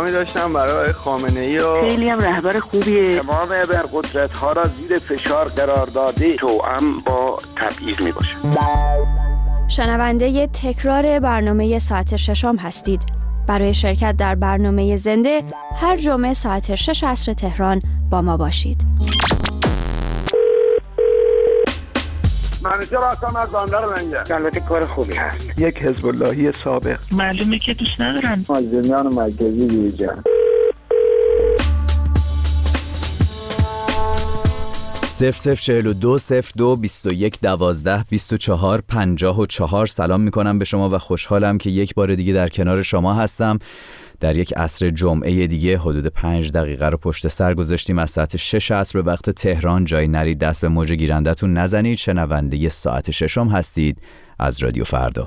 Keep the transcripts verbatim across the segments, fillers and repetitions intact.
احترامی داشتم برای خامنه‌ای و خیلی هم رهبر خوبیه. تمام ابرقدرت‌ها را زیر فشار قرار داده توأم با تبعیض میباشه. شنونده تکرار برنامه ساعت ششم هستید. برای شرکت در برنامه زنده هر جمعه ساعت شش عصر تهران با ما باشید. منیجر هستم از بندر منجر. البته کار خوبی هست. یک حزب اللهی سابق. معلومه که دوست ندارم. مازندران مرکزی بیجان. صفر صفر چهل و دو صفر دو بیست و یک دوازده بیست و چهار پنجاه و چهار سلام میکنم به شما و خوشحالم که یک بار دیگه در کنار شما هستم. در یک عصر جمعه دیگه حدود پنج دقیقه رو پشت سر گذاشتیم از ساعت شش عصر به وقت تهران. جای نرید، دست به موج گیرندتون نزنید. شنونده ساعت ششم هستید از رادیو فردا.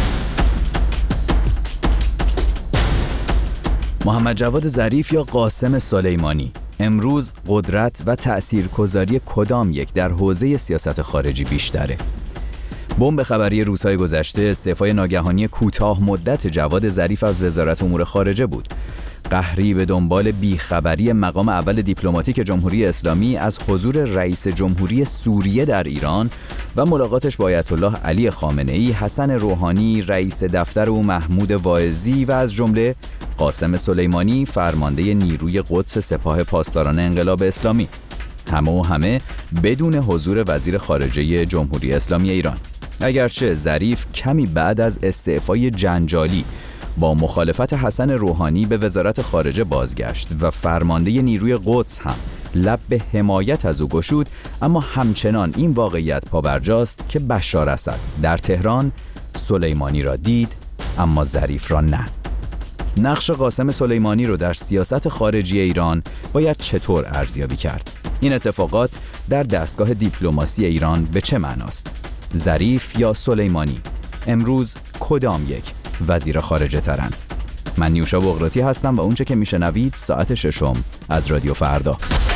محمد جواد ظریف یا قاسم سلیمانی، امروز قدرت و تأثیرگذاری کدام یک در حوزه سیاست خارجی بیشتره؟ بمب خبری روزهای گذشته استعفای ناگهانی کوتاه مدت جواد ظریف از وزارت امور خارجه بود. قهری به دنبال بیخبری مقام اول دیپلماتیک جمهوری اسلامی از حضور رئیس جمهوری سوریه در ایران و ملاقاتش با آیت الله علی خامنه‌ای، حسن روحانی، رئیس دفتر او محمود واعظی و از جمله قاسم سلیمانی، فرمانده نیروی قدس سپاه پاسداران انقلاب اسلامی. همه و همه بدون حضور وزیر خارجه جمهوری اسلامی ایران. اگرچه ظریف کمی بعد از استعفای جنجالی با مخالفت حسن روحانی به وزارت خارجه بازگشت و فرمانده نیروی قدس هم لب به حمایت از او گشود، اما همچنان این واقعیت پابرجاست که بشار اسد در تهران سلیمانی را دید اما ظریف را نه. نقش قاسم سلیمانی رو در سیاست خارجی ایران باید چطور ارزیابی کرد؟ این اتفاقات در دستگاه دیپلماسی ایران به چه معناست؟ ظریف یا سلیمانی؟ امروز کدام یک وزیر خارجه ترند؟ من نیوشا بغراتی هستم و اونچه که میشنوید ساعت ششم از رادیو فردا.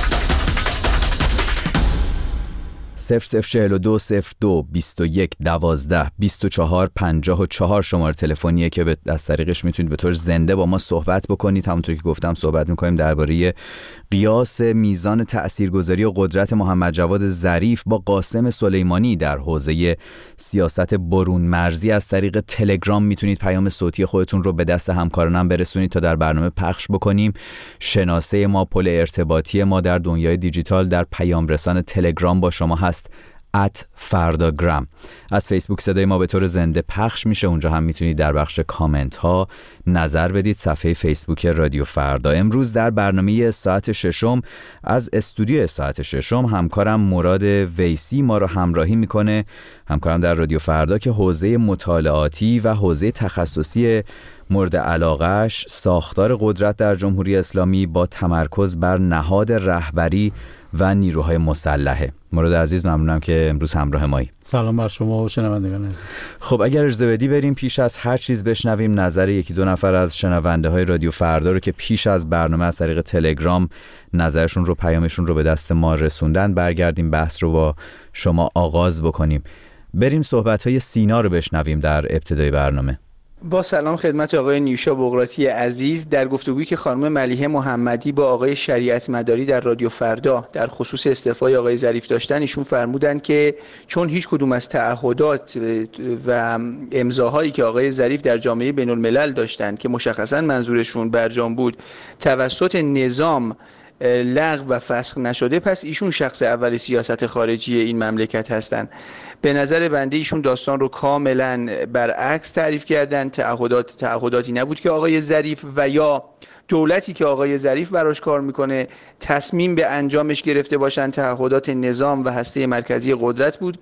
صفر صفر چهل و دو صفر دو بیست و یک دوازده بیست و چهار پنجاه و چهار شماره تلفنیه که به از طریقش میتونید به طور زنده با ما صحبت بکنید. همونطور که گفتم صحبت میکنیم درباره قیاس میزان تاثیرگذاری و قدرت محمد جواد ظریف با قاسم سلیمانی در حوزه سیاست برون مرزی. از طریق تلگرام میتونید پیام صوتی خودتون رو به دست همکارانم برسونید تا در برنامه پخش بکنیم. شناسه ما، پل ارتباطی ما در دنیای دیجیتال در پیام رسان تلگرام با شما هست ات فرداگرام. از فیسبوک صدای ما به طور زنده پخش میشه، اونجا هم میتونید در بخش کامنت ها نظر بدید. صفحه فیسبوک رادیو فردا. امروز در برنامه ساعت ششم از استودیو ساعت ششم همکارم مراد ویسی ما رو همراهی میکنه. همکارم در رادیو فردا که حوزه مطالعاتی و حوزه تخصصی مورد علاقهش ساختار قدرت در جمهوری اسلامی با تمرکز بر نهاد رهبری و نیروهای مسلحه. مراد عزیز ممنونم که امروز همراه مایی. سلام بر شما و شنوندگان عزیز. خب اگر اجازه بدی بریم پیش از هر چیز بشنویم نظر یکی دو نفر از شنونده های رادیو فردا رو که پیش از برنامه از طریق تلگرام نظرشون رو، پیامشون رو به دست ما رسوندن. برگردیم بحث رو با شما آغاز بکنیم. بریم صحبت های سینا رو بشنویم در ابتدای برنامه. با سلام خدمت آقای نیوشا بغراتی عزیز. در گفتگویی که خانم ملیحه محمدی با آقای شریعت مداری در رادیو فردا در خصوص استعفای آقای ظریف داشتن، ایشون فرمودن که چون هیچ کدوم از تعهدات و امضاهایی که آقای ظریف در جامعه بین الملل داشتن که مشخصا منظورشون برجام بود توسط نظام لغو و فسخ نشده، پس ایشون شخص اول سیاست خارجی این مملکت هستن. به نظر بنده ایشون داستان رو کاملا برعکس تعریف کردن. تعهدات تعهداتی نبود که آقای ظریف و یا دولتی که آقای ظریف براش کار میکنه تصمیم به انجامش گرفته باشن. تعهدات نظام و هسته مرکزی قدرت بود.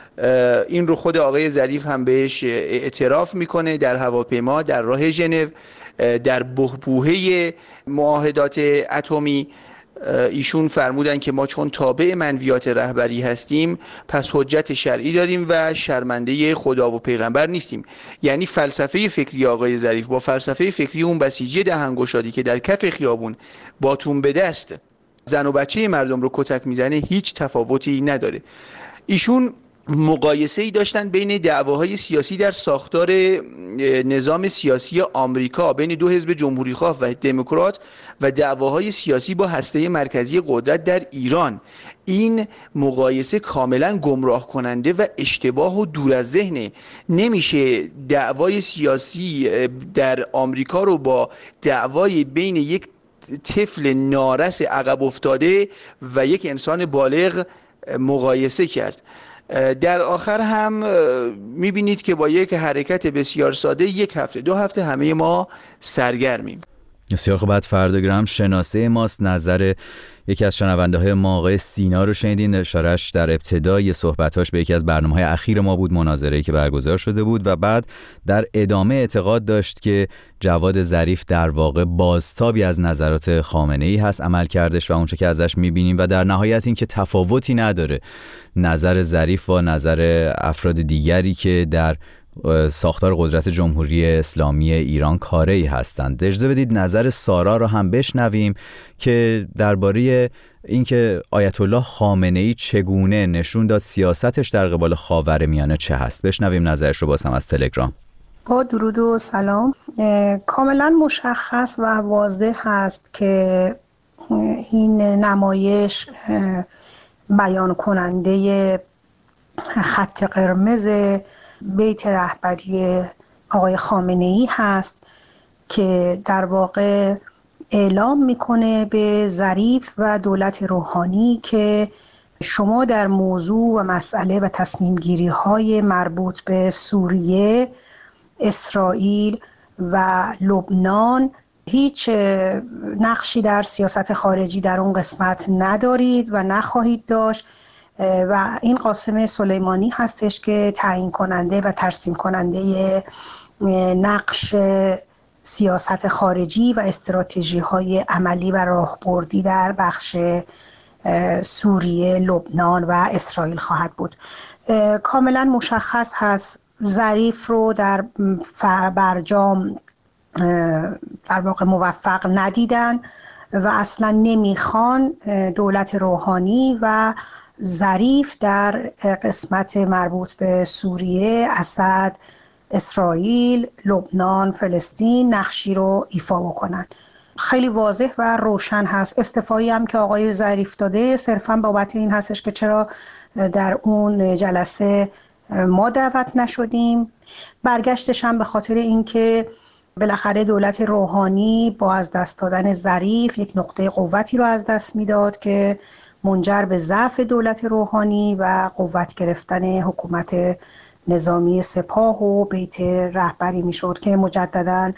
این رو خود آقای ظریف هم بهش اعتراف میکنه در هواپیما در راه ژنو در بحبوحه معاهدات اتمی. ایشون فرمودن که ما چون تابع منویات رهبری هستیم پس حجت شرعی داریم و شرمنده خدا و پیغمبر نیستیم. یعنی فلسفه فکری آقای ظریف با فلسفه فکری اون بسیجی دهنگشادی که در کف خیابون با تون به دست زن و بچه مردم رو کتک میزنه هیچ تفاوتی نداره. ایشون مقایسه‌ای داشتن بین دعواهای سیاسی در ساختار نظام سیاسی آمریکا بین دو حزب جمهوریخواه و دموکرات و دعواهای سیاسی با هسته مرکزی قدرت در ایران. این مقایسه کاملا گمراه کننده و اشتباه و دور از ذهنه. نمیشه دعوای سیاسی در آمریکا رو با دعوای بین یک طفل نارس عقب افتاده و یک انسان بالغ مقایسه کرد. در آخر هم میبینید که با یک حرکت بسیار ساده یک هفته دو هفته همه ما سرگرمیم. بسیار خوب. بعد فرداگرام شناسه ماست. نظر یکی از شنونده های ما آقای سینا رو شنیدین. اشارش در ابتدای صحبتاش به یکی از برنامه‌های اخیر ما بود، مناظره‌ای که برگزار شده بود، و بعد در ادامه اعتقاد داشت که جواد ظریف در واقع بازتابی از نظرات خامنه‌ای هست عمل کردش و اونچه که ازش می‌بینیم، و در نهایت این که تفاوتی نداره نظر ظریف و نظر افراد دیگری که در ساختار قدرت جمهوری اسلامی ایران کاری هستند. اجازه بدید نظر سارا رو هم بشنویم که درباره اینکه آیت الله خامنه‌ای چگونه نشون داد سیاستش در قبال خاورمیانه چه هست. بشنویم نظرش رو باز هم از تلگرام. با درود و سلام. کاملا مشخص و واضح هست که این نمایش بیان کننده خط قرمز بیت رهبری آقای خامنه‌ای هست که در واقع اعلام میکنه به ظریف و دولت روحانی که شما در موضوع و مسئله و تصمیم گیری های مربوط به سوریه، اسرائیل و لبنان هیچ نقشی در سیاست خارجی در اون قسمت ندارید و نخواهید داشت و این قاسم سلیمانی هستش که تعیین کننده و ترسیم کننده نقش سیاست خارجی و استراتژی های عملی و راهبردی در بخش سوریه، لبنان و اسرائیل خواهد بود. کاملا مشخص هست ظریف رو در برجام در واقع موفق ندیدن و اصلا نمیخوان دولت روحانی و ظریف در قسمت مربوط به سوریه، اسد، اسرائیل، لبنان، فلسطین نقشی رو ایفا بکنن. خیلی واضح و روشن هست. استعفایی هم که آقای ظریف داده صرفا بابت این هستش که چرا در اون جلسه ما دعوت نشدیم. برگشتش هم به خاطر اینکه بالاخره دولت روحانی با از دست دادن ظریف یک نقطه قوتی رو از دست میداد که منجر به ضعف دولت روحانی و قوت گرفتن حکومت نظامی سپاه و بیت رهبری میشد که مجددا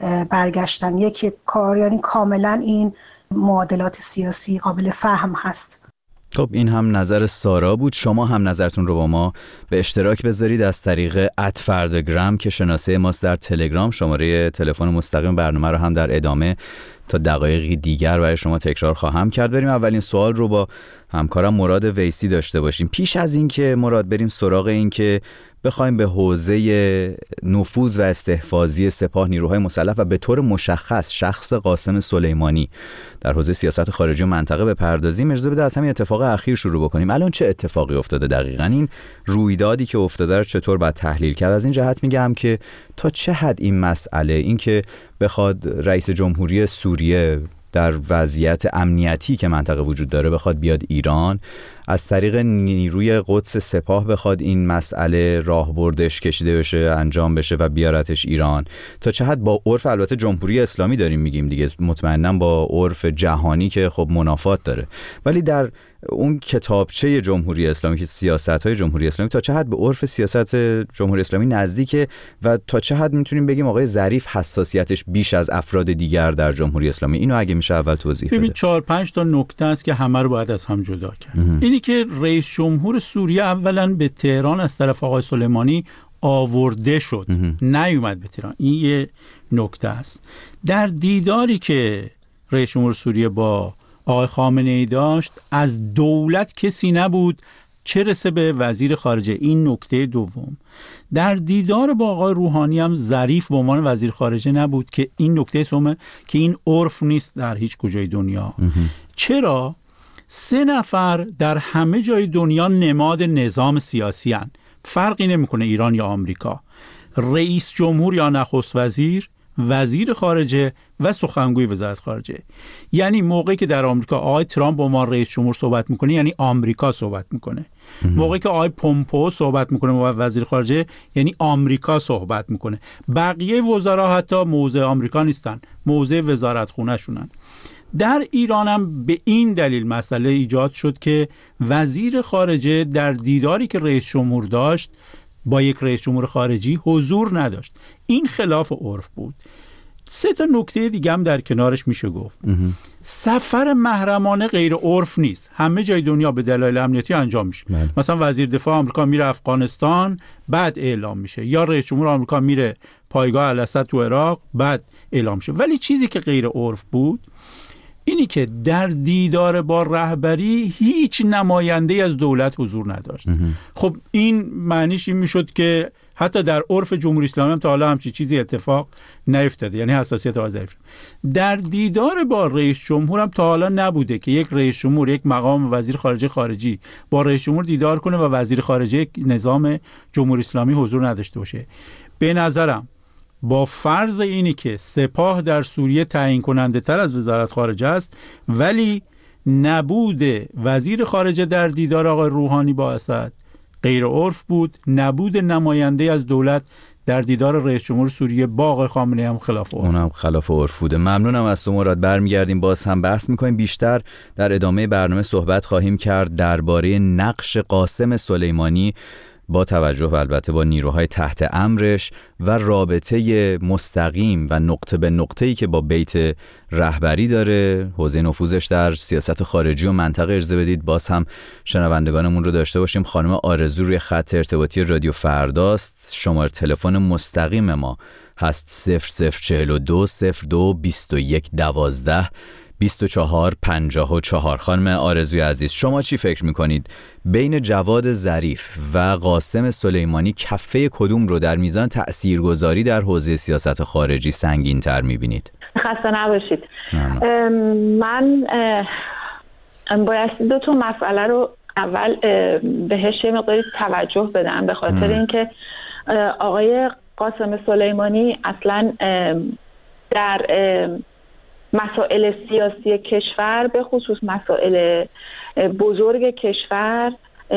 برگشتن. یک کار یعنی کاملا این معادلات سیاسی قابل فهم هست. خب این هم نظر سارا بود. شما هم نظرتون رو با ما به اشتراک بذارید از طریق ات فرداگرام که شناسه ماست در تلگرام. شماره تلفن مستقیم برنامه رو هم در ادامه تا دقایقی دیگر برای شما تکرار خواهم کرد. بریم اولین سوال رو با همکارم مراد ویسی داشته باشیم. پیش از این که مراد بریم سراغ این که بخوایم به حوزه نفوذ و استحفاظی سپاه نیروهای مسلح و به طور مشخص شخص قاسم سلیمانی در حوزه سیاست خارجی منطقه بپردازیم، اجازه بده از همین اتفاق اخیر شروع بکنیم. الان چه اتفاقی افتاده دقیقاً؟ این رویدادی که افتاده رو چطور باید تحلیل کرد؟ از این جهت میگم که تا چه حد این مسئله، این که بخواد رئیس جمهوری سوریه در وضعیت امنیتی که منطقه وجود داره بخواد بیاد ایران، از طریق نیروی قدس سپاه بخواد این مسئله راهبردش کشیده بشه، انجام بشه و بیارتش ایران، تا چه حد با عرف البته جمهوری اسلامی داریم میگیم دیگه، مطمئناً با عرف جهانی که خب منافات داره، ولی در اون کتابچه جمهوری اسلامی که سیاست‌های جمهوری اسلامی تا چه حد به عرف سیاست جمهوری اسلامی نزدیکه و تا چه حد میتونیم بگیم آقای ظریف حساسیتش بیش از افراد دیگر در جمهوری اسلامی؟ اینو اگه میشه اول توضیح بده. ببین چهار پنج تا نکته است که همه رو باید از هم جدا کرد. اینی که رئیس جمهور سوریه اولا به تهران از طرف آقای سلیمانی آورده شد، نیومد به تهران. این یه نکته است. در دیداری که رئیس جمهور سوریه با آقای خامنه‌ای داشت، از دولت کسی نبود چه رسه به وزیر خارجه. این نکته دوم. در دیدار با آقای روحانی هم ظریف به عنوان وزیر خارجه نبود که این نکته سومه که این عرف نیست در هیچ کجای دنیا. چرا؟ سه نفر در همه جای دنیا نماد نظام سیاسی هن. فرقی نمیکنه ایران یا آمریکا. رئیس جمهور یا نخست وزیر، وزیر خارجه و سخنگوی وزارت خارجه. یعنی موقعی که در آمریکا آقای ترامپ با ما رئیس جمهور صحبت میکنه یعنی آمریکا صحبت میکنه. موقعی که آقای پومپو صحبت میکنه با وزیر خارجه یعنی آمریکا صحبت میکنه. بقیه وزرا حتی موضع آمریکا نیستن، موضع وزارت خونه شونن. در ایران هم به این دلیل مسئله ایجاد شد که وزیر خارجه در دیداری که رئیس جمهور داشت با یک رئیس جمهور خارجی حضور نداشت. این خلاف عرف بود. سه تا نکته دیگه هم در کنارش میشه گفت. سفر محرمانه غیر عرف نیست. همه جای دنیا به دلایل امنیتی انجام میشه. من. مثلا وزیر دفاع آمریکا میره افغانستان بعد اعلام میشه، یا رئیس جمهور آمریکا میره پایگاه الاسد تو عراق بعد اعلام میشه. ولی چیزی که غیر عرف بود اینی که در دیدار با رهبری هیچ نماینده از دولت حضور نداشت. خب این معنیش این میشد که حتی در عرف جمهوری اسلامی هم تا حالا همچین چیزی اتفاق نیفتاده، یعنی حساسیت آذری. در دیدار با رئیس جمهور هم تا حالا نبوده که یک رئیس جمهور، یک مقام وزیر خارجه خارجی با رئیس جمهور دیدار کنه و وزیر خارجه نظام جمهوری اسلامی حضور نداشته باشه. به نظرم با فرض اینی که سپاه در سوریه تعیین کننده تر از وزارت خارجه است، ولی نبود وزیر خارجه در دیدار آقای روحانی با اسد غیر عرف بود، نبود نماینده از دولت در دیدار رئیس جمهور سوریه با آقای خامنه‌ای هم خلاف عرف. اونم خلاف عرف بوده. ممنونم از تو مراد. برمیگردیم باز هم بحث می‌کنیم. بیشتر در ادامه برنامه صحبت خواهیم کرد درباره نقش قاسم سلیمانی با توجه و البته با نیروهای تحت امرش و رابطه مستقیم و نقطه به نقطه‌ای که با بیت رهبری داره، حوزه نفوذش در سیاست خارجی و منطقه. اجازه بدید باز هم شنوندگانمون رو داشته باشیم. خانم آرزو روی خط ارتباطی رادیو فرداست. شماره تلفن مستقیم ما هست صفر صفر چهل و دو صفر دو بیست و یک دوازده بیست و چهار پنجاه و چهار. خانم آرزوی عزیز، شما چی فکر میکنید بین جواد ظریف و قاسم سلیمانی کفه کدوم رو در میزان تأثیرگذاری در حوزه سیاست خارجی سنگین تر میبینید؟ خسته نباشید. من باید دو تا مسئله رو اول بهش یه مقداری توجه بدم، به خاطر اینکه آقای قاسم سلیمانی اصلا در مسائل سیاسی کشور، به خصوص مسائل بزرگ کشور،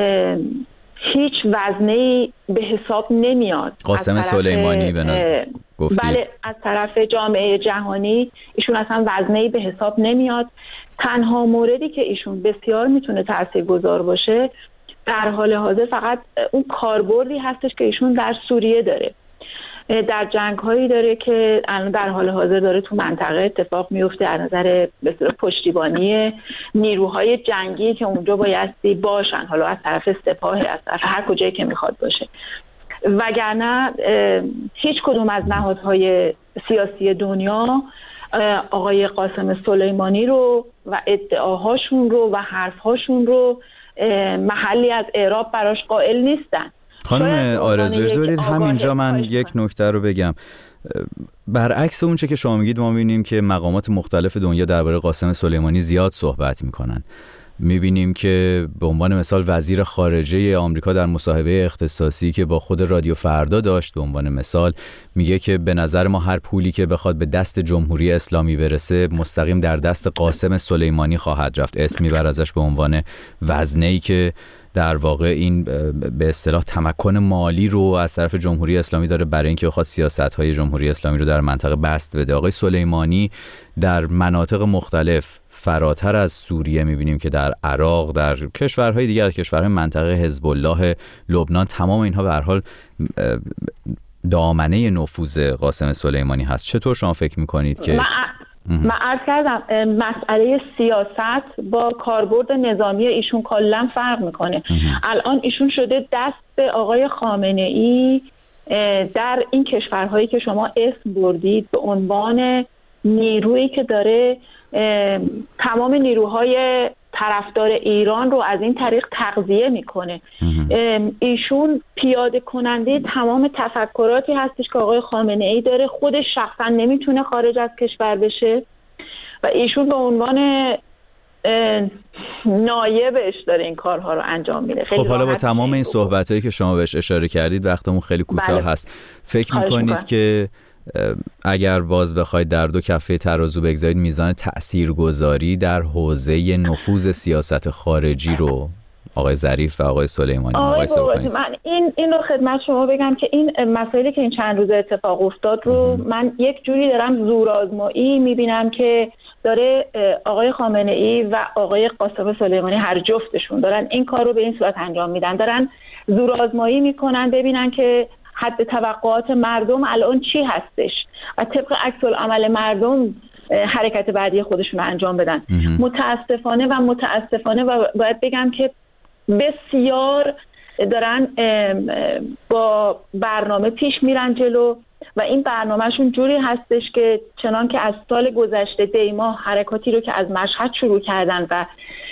هیچ وزنه‌ای به حساب نمیاد. قاسم سلیمانی به نظر گفتید؟ بله، از طرف جامعه جهانی ایشون اصلا وزنه‌ای به حساب نمیاد. تنها موردی که ایشون بسیار میتونه تاثیرگذار باشه در حال حاضر فقط اون کاربردی هستش که ایشون در سوریه داره، در جنگ هایی داره که الان در حال حاضر داره تو منطقه اتفاق میفته، از نظر بسیار پشتیبانی نیروهای جنگی که اونجا بایستی باشن، حالا از طرف سپاه، از طرف هر کجایی که میخواد باشه. وگرنه هیچ کدوم از نهادهای سیاسی دنیا آقای قاسم سلیمانی رو و ادعاهاشون رو و حرفهاشون رو محلی از اعراب براش قائل نیستن. خانم آرزو اجازه بدید همینجا من یک نکته رو بگم. برعکس اون چه که شما میگید، ما میبینیم که مقامات مختلف دنیا درباره قاسم سلیمانی زیاد صحبت میکنن. میبینیم که به عنوان مثال وزیر خارجه آمریکا در مصاحبه اختصاصی که با خود رادیو فردا داشت، به عنوان مثال میگه که به نظر ما هر پولی که بخواد به دست جمهوری اسلامی برسه مستقیم در دست قاسم سلیمانی خواهد رفت. اسم میبر ازش به عنوان وزنه‌ای که در واقع این به اصطلاح تمکن مالی رو از طرف جمهوری اسلامی داره برای اینکه بخواد سیاست‌های جمهوری اسلامی رو در منطقه بست بده. آقای سلیمانی در مناطق مختلف فراتر از سوریه می‌بینیم که در عراق، در کشورهای دیگر، کشورهای منطقه حزب الله، لبنان، تمام اینها به هر حال دامنه نفوذ قاسم سلیمانی هست. چطور شما فکر می‌کنید که من عرض کردم مسئله سیاست با کاربرد نظامی ایشون کلاً فرق میکنه. الان ایشون شده دست به آقای خامنه‌ای در این کشورهایی که شما اسم بردید به عنوان نیرویی که داره تمام نیروهای طرفدار ایران رو از این طریق تغذیه میکنه. ایشون پیاده کننده تمام تفکراتی هستش که آقای خامنه ای داره. خودش شخصا نمیتونه خارج از کشور بشه و ایشون به عنوان نایبش داره این کارها رو انجام میده. خب حالا با تمام این صحبتایی که شما بهش اشاره کردید وقتمون خیلی کوتاه بله. هست. فکر میکنید که اگر باز بخواید در دو کفه ترازو بگذارید میزان تاثیرگذاری در حوزه نفوذ سیاست خارجی رو آقای ظریف و آقای سلیمانی مقایسه کنید؟ من این این رو خدمت شما بگم که این مسائلی که این چند روز اتفاق افتاد رو من یک جوری دارم زورآزمایی میبینم که داره آقای خامنه ای و آقای قاسم سلیمانی هر جفتشون دارن این کار رو به این صورت انجام میدن، دارن زورآزمایی میکنن ببینن که حد توقعات مردم الان چی هستش و طبق عکس العمل مردم حرکت بعدی خودشون رو انجام بدن. متاسفانه و متاسفانه و باید بگم که بسیار دارن با برنامه پیش میرن جلو و این برنامهشون جوری هستش که چنان که از سال گذشته دیما حرکاتی رو که از مشهد شروع کردن و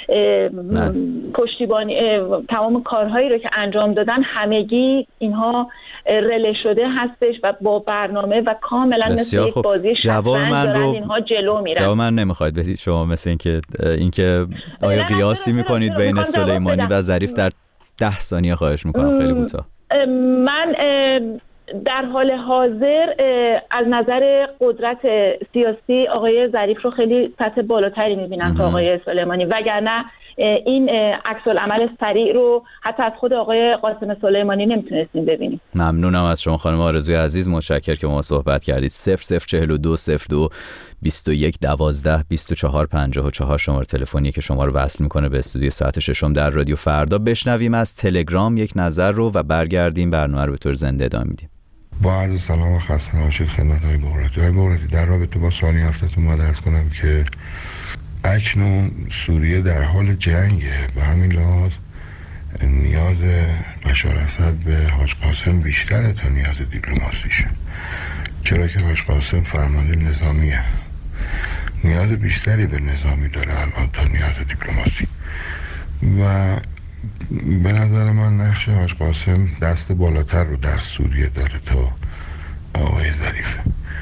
پشتیبانی تمام کارهایی رو که انجام دادن همگی اینها رله شده هستش و با برنامه و کاملا مثل یک بازی شطرنج دارن اینها جلو میرن. جواب من نمیخواید بدید شما مثل اینکه اینکه آیا قیاسی میکنید بین سلیمانی و ظریف در ده ثانیه خواهش میکنم خیلی کوتاه. من در حال حاضر از نظر قدرت سیاسی آقای ظریف رو خیلی سطح بالاتری میبینم تا آقای سلیمانی، وگرنه این عکس العمل سریع رو حتی از خود آقای قاسم سلیمانی نمیتونستیم ببینیم. ممنونم از شما خانم آرزوی عزیز، متشکرم که با ما صحبت کردید. صفر صفر چهل و دو صفر دو بیست و یک دوازده بیست و چهار پنجاه و چهار شماره تلفنی که شما رو وصل میکنه به استودیو ساعت ششم در رادیو فردا. بشنویم از تلگرام یک نظر رو و برگردیم برنامه رو به طور زنده ادامه میدیم. با عرض سلام و خسته نباشید خدمت های بغراتی. های بغراتی در رابطه با سوالی هفتتون ما درس کنم که اکنون سوریه در حال جنگه، به همین لحاظ نیاز بشار اسد به حاج قاسم بیشتره تا نیاز دیپلماسیشه، چرا که حاج قاسم فرمانده نظامیه، نیاز بیشتری به نظامی داره الان تا نیاز دیپلماسی و به نظر من نقش حاج قاسم دست بالاتر رو در سوریه داره تا آقای ظریف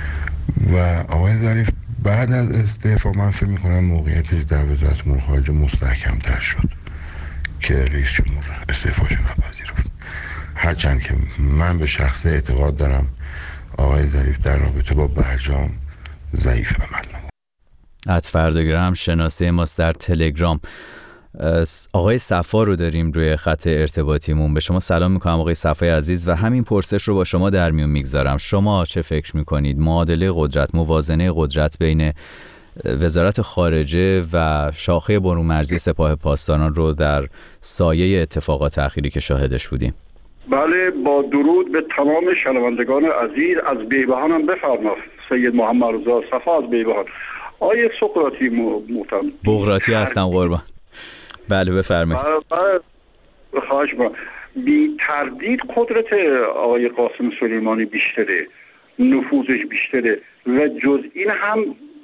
و آقای ظریف بعد از استعفا من فکر میکنم موقعیتش در وزارت امور خارجه مستحکم‌تر شد که رئیس جمهور استعفاشو نپذیرفت، هرچند که من به شخص اعتقاد دارم آقای ظریف در رابطه با برجام ضعیف عمل نمود. اتفردگرام شناسه ماست در تلگرام. آقای صفا رو داریم روی خط ارتباطیمون. به شما سلام میکنم آقای صفای عزیز و همین پرسش رو با شما در میون میگذارم. شما چه فکر میکنید معادله قدرت، موازنه قدرت بین وزارت خارجه و شاخه برون مرزی سپاه پاسداران رو در سایه اتفاقات اخیری که شاهدش بودیم؟ بله، با درود به تمام شنوندگان عزیز. از بیبهان هم بفرما سید محمد رضا صفا از بیبهان. آیه سقراطی محترم بغراتی هستم قربان. بله بفرمایید. خواهش می‌کنم. بی تردید قدرت آقای قاسم سلیمانی بیشتره، نفوذش بیشتره و جز این هم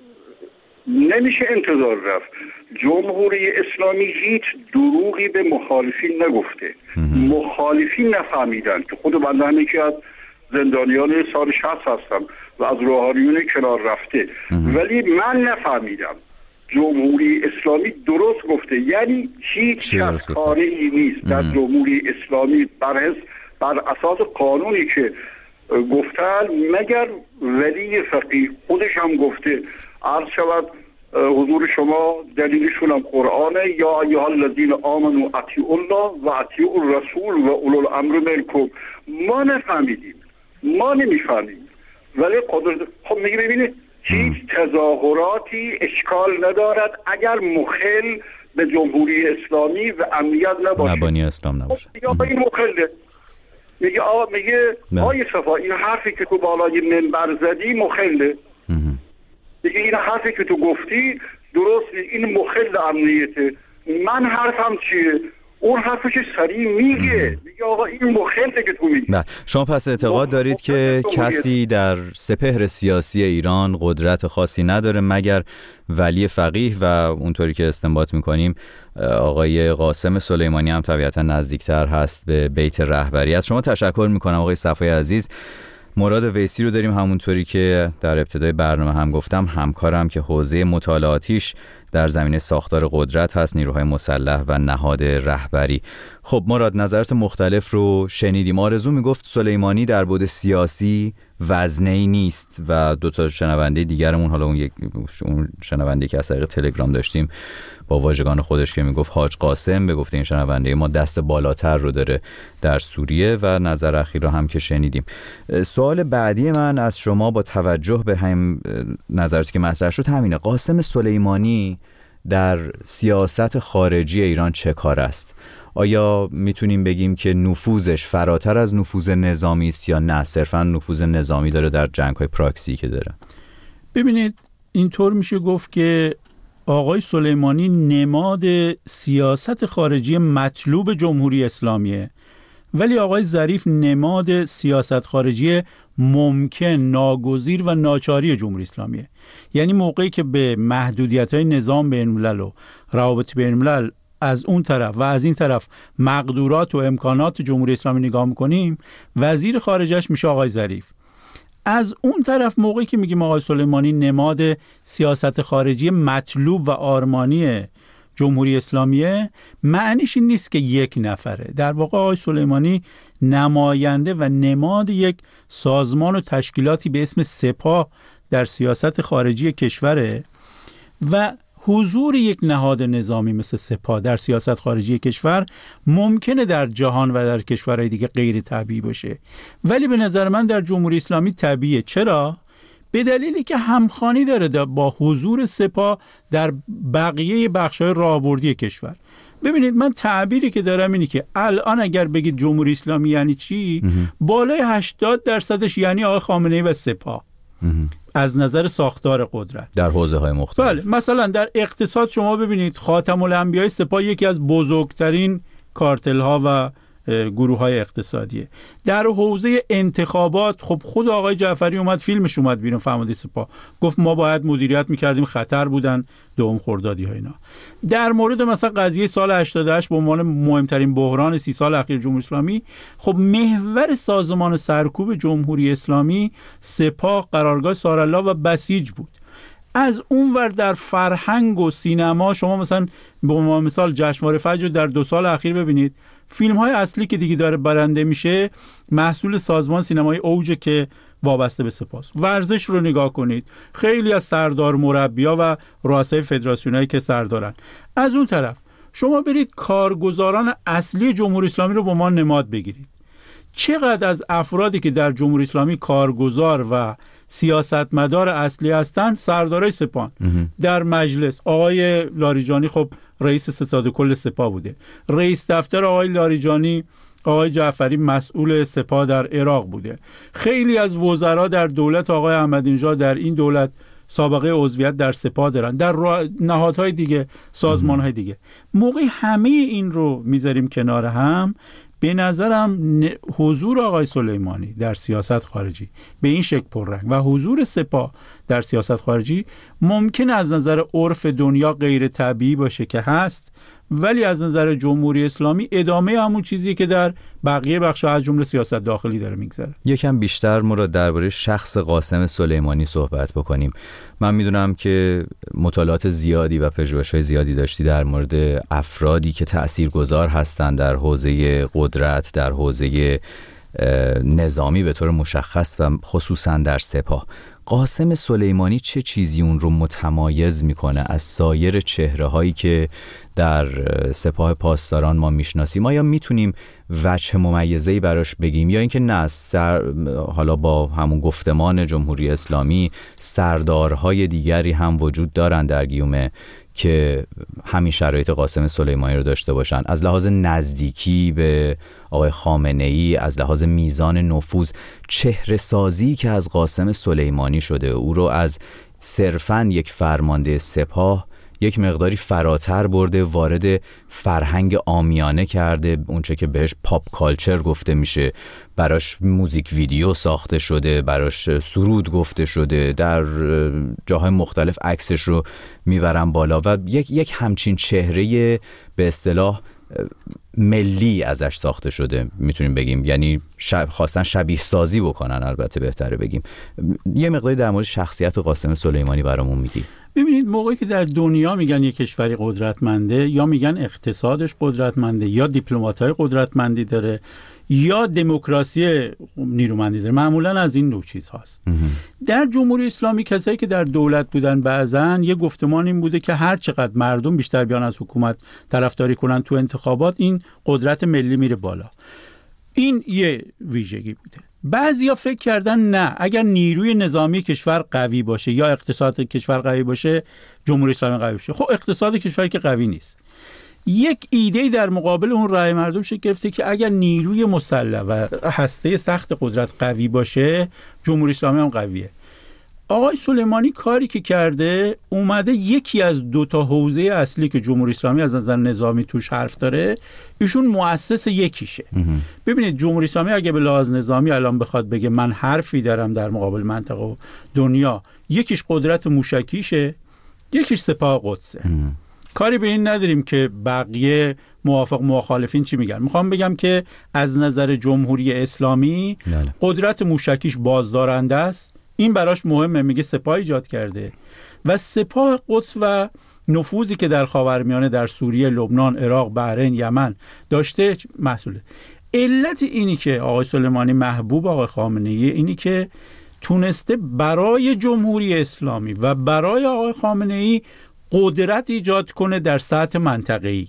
نمیشه انتظار رفت. جمهوری اسلامی هیچ دروغی به مخالفین نگفته، مخالفین نفهمیدن که خود بنده هم یکی از زندانیان سال شصت هستم و از روحانیون کنار رفته، ولی من نفهمیدم جمهوری اسلامی درست گفته، یعنی هیچ کس قانعی نیست در جمهوری اسلامی بر بر اساس قانونی که گفتن مگر ولی فقیه. خودش هم گفته، عرض شود حضور شما دلیلشون هم قرآنه، یا ایها الذین آمنوا اطیعوا الله و اطیعوا الرسول و اولو الامر منکم. ما نفهمیدیم، ما نمیفهمیم، ولی قدرت خب میگه ببینید هیچ تظاهراتی اشکال ندارد اگر مخل به جمهوری اسلامی و امنیت نباشه، مبانی اسلام نباشه. میگه آقا این مخله، میگه آقا میگه آقای صفا این حرفی که تو بالای منبر زدی مخله، میگه این حرفی که تو گفتی درست این مخل امنیته. من حرفم چیه؟ اون حرفش سریع میگه، میگه آقا این مخالفه که تو میگی. شما پس اعتقاد دارید که کسی در سپهر سیاسی ایران قدرت خاصی نداره مگر ولی فقیه و اونطوری که استنباط میکنیم آقای قاسم سلیمانی هم طبیعتا نزدیکتر هست به بیت رهبری. از شما تشکر میکنم آقای صفای عزیز. مراد ویسی رو داریم، همونطوری که در ابتدای برنامه هم گفتم همکارم که حوزه مطالعاتیش در زمینه ساختار قدرت هست، نیروهای مسلح و نهاد رهبری. خب مراد، نظرات مختلف رو شنیدیم. آرزو میگفت سلیمانی در بعد سیاسی وزنه‌ای نیست و دو تا شنونده دیگرمون، حالا اون یک اون شنونده که از طریق تلگرام داشتیم با واژگان خودش که میگفت حاج قاسم، به گفته این شنونده ما دست بالاتر رو داره در سوریه و نظر اخیر رو هم که شنیدیم. سوال بعدی من از شما با توجه به هم نظراتی که مطرح شد همینه، قاسم سلیمانی در سیاست خارجی ایران چه کار است؟ آیا میتونیم بگیم که نفوذش فراتر از نفوذ نظامی است یا نه صرفا نفوذ نظامی داره در جنگ‌های پراکسی که داره؟ ببینید اینطور میشه گفت که آقای سلیمانی نماد سیاست خارجی مطلوب جمهوری اسلامیه، ولی آقای ظریف نماد سیاست خارجی ممکن، ناگزیر و ناچاری جمهوری اسلامیه. یعنی موقعی که به محدودیت‌های نظام بین‌الملل و روابط بین‌الملل از اون طرف و از این طرف مقدورات و امکانات جمهوری اسلامی نگاه میکنیم، وزیر خارجش میشه آقای ظریف. از اون طرف موقعی که میگیم آقای سلیمانی نماد سیاست خارجی مطلوب و آرمانی جمهوری اسلامیه، معنیش این نیست که یک نفره. در واقع آقای سلیمانی نماینده و نماد یک سازمان و تشکیلاتی به اسم سپاه در سیاست خارجی کشوره و حضور یک نهاد نظامی مثل سپاه در سیاست خارجی کشور ممکنه در جهان و در کشورهای دیگه غیر طبیعی باشه، ولی به نظر من در جمهوری اسلامی طبیعیه. چرا؟ به دلیلی که همخوانی داره با حضور سپاه در بقیه بخش‌های راهبردی کشور. ببینید من تعبیری که دارم اینه که الان اگر بگید جمهوری اسلامی یعنی چی، بالای هشتاد درصدش یعنی آقای خامنه‌ای و سپاه از نظر ساختار قدرت در حوزه‌های مختلف. بله، مثلا در اقتصاد شما ببینید خاتم الانبیاء سپاه یکی از بزرگترین کارتل‌ها و گروه‌های اقتصادیه. در حوزه انتخابات خب خود آقای جعفری اومد فیلمش اومد بیرون، فرمانده سپاه گفت ما باید مدیریت می‌کردیم، خطر بودن دوم خردادی ها اینا. در مورد مثلا قضیه سال هشتاد و هشت به عنوان مهمترین بحران سی سال اخیر جمهوری اسلامی، خب محور سازمان سرکوب جمهوری اسلامی سپاه، قرارگاه سارالله و بسیج بود. از اونور در فرهنگ و سینما شما مثلا به عنوان مثال جشنواره فجر در دو سال اخیر ببینید، فیلم های اصلی که دیگه داره برنده میشه محصول سازمان سینمایی اوج که وابسته به سپاس. ورزش رو نگاه کنید، خیلی از سردار مربی‌ها و رؤسای فدراسیونایی که سردارن. از اون طرف شما برید کارگزاران اصلی جمهوری اسلامی رو با ما نماد بگیرید. چقدر از افرادی که در جمهوری اسلامی کارگزار و سیاستمدار اصلی هستن سردارای سپاه. در مجلس آقای لاریجانی خب رئیس ستاد کل سپاه بوده، رئیس دفتر آقای لاریجانی آقای جعفری مسئول سپاه در عراق بوده، خیلی از وزرا در دولت آقای احمدی‌نژاد در این دولت سابقه عضویت در سپاه دارن، در نهادهای دیگه، سازمانهای دیگه. موقعی همه این رو میذاریم کنار هم، به نظرم حضور آقای سلیمانی در سیاست خارجی به این شکل پررنگ و حضور سپاه در سیاست خارجی ممکن از نظر عرف دنیا غیر طبیعی باشه که هست، ولی از نظر جمهوری اسلامی ادامه همون چیزی که در بقیه بخش‌ها از جمله سیاست داخلی داره میگذره. یکم بیشتر مراد درباره شخص قاسم سلیمانی صحبت بکنیم. من میدونم که مطالعات زیادی و پژوهش‌های زیادی داشتی در مورد افرادی که تاثیرگذار هستند در حوزه قدرت، در حوزه نظامی به طور مشخص و خصوصا در سپاه. قاسم سلیمانی چه چیزی اون رو متمایز میکنه از سایر چهره‌هایی که در سپاه پاسداران ما میشناسیم؟ آیا میتونیم وجه ممیزه‌ای براش بگیم یا اینکه نه سر حالا با همون گفتمان جمهوری اسلامی سردارهای دیگری هم وجود دارن در گیومه که همین شرایط قاسم سلیمانی رو داشته باشن، از لحاظ نزدیکی به آقای خامنه‌ای، از لحاظ میزان نفوذ، چهره سازی که از قاسم سلیمانی شده، او رو از صرفاً یک فرمانده سپاه یک مقداری فراتر برده، وارد فرهنگ عامیانه کرده، اونچه که بهش پاپ کالچر گفته میشه، براش موزیک ویدیو ساخته شده، براش سرود گفته شده، در جاهای مختلف عکسش رو میبرن بالا و یک یک همچین چهره به اصطلاح ملی ازش ساخته شده میتونیم بگیم، یعنی شب خواستن شبیه سازی بکنن، البته بهتره بگیم. یه مقداری در مورد شخصیت قاسم سلیمانی برامون میگی؟ ببینید موقعی که در دنیا میگن یک کشوری قدرتمنده، یا میگن اقتصادش قدرتمنده، یا دیپلمات‌های قدرتمندی داره، یا دموکراسی نیرومندی داره. معمولا از این نوع چیز هاست. در جمهوری اسلامی کسایی که در دولت بودن بعضن یه گفتمان این بوده که هر چقدر مردم بیشتر بیان از حکومت طرفداری کنن تو انتخابات، این قدرت ملی میره بالا. این یه ویژگی بوده. بعضیا فکر کردن نه، اگر نیروی نظامی کشور قوی باشه یا اقتصاد کشور قوی باشه، جمهوری اسلامی قوی باشه. خب اقتصاد کشور که قوی نیست. یک ایده در مقابل اون رای مردم شکل گرفته که اگر نیروی مسلح و هسته سخت قدرت قوی باشه، جمهوری اسلامی هم قویه. آقای سلیمانی کاری که کرده، اومده یکی از دو تا حوزه اصلی که جمهوری اسلامی از نظر نظامی توش حرف داره، ایشون مؤسس یکیشه. ببینید جمهوری اسلامی اگه به لحاظ نظامی الان بخواد بگه من حرفی دارم در مقابل منطقه و دنیا، یکیش قدرت موشکیشه، یکیش سپاه قدسه. کاری به این نداریم که بقیه موافق مخالفین چی میگن. میخوام بگم که از نظر جمهوری اسلامی داله. قدرت موشکیش بازدارنده است، این براش مهمه، میگه سپاه ایجاد کرده و سپاه قدس و نفوذی که در خاورمیانه، در سوریه، لبنان، عراق، بحرین، یمن داشته مسئوله. علت اینی که آقای سلیمانی محبوب آقای خامنه‌ای اینی که تونسته برای جمهوری اسلامی و برای آقای خامنه‌ای قدرت ایجاد کنه در سطح منطقه‌ای.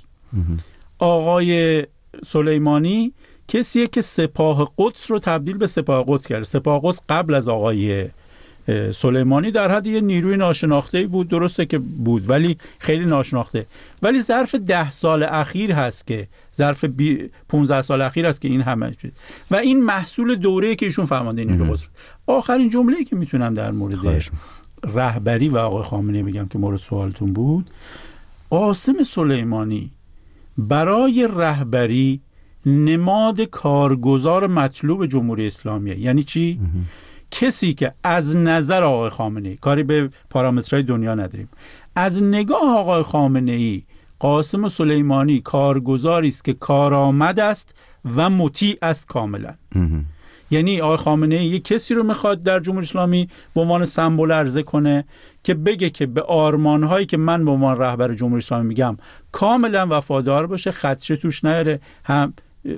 آقای سلیمانی کسیه که سپاه قدس رو تبدیل به سپاه قدس کرده. سپاه قدس قبل از آقای سلیمانی در حد یه نیروی ناشناخته‌ای بود، درسته که بود ولی خیلی ناشناخته، ولی ظرف ده سال اخیر هست که ظرف پونزده سال اخیر هست که این همه شد و این محصول دوره‌ای که ایشون فرمانده نیروی قدس. آخرین جمله‌ای که میتونم در مورد رهبری و آقای خامنه‌ای بگم که مورد سوالتون بود، قاسم سلیمانی برای رهبری نماد کارگزار مطلوب جمهوری اسلامیه. یعنی چی؟ کسی که از نظر آقای خامنه‌ای، کاری به پارامترهای دنیا نداریم، از نگاه آقای خامنه‌ای قاسم سلیمانی کارگزاری است که کارآمد است و مطیع است کاملا. یعنی آقای خامنه‌ای یک کسی رو میخواد در جمهوری اسلامی به عنوان سمبل عرضه کنه که بگه که به آرمان‌هایی که من به عنوان رهبر جمهوری اسلامی میگم کاملا وفادار باشه، خدشه توش نیاره، هم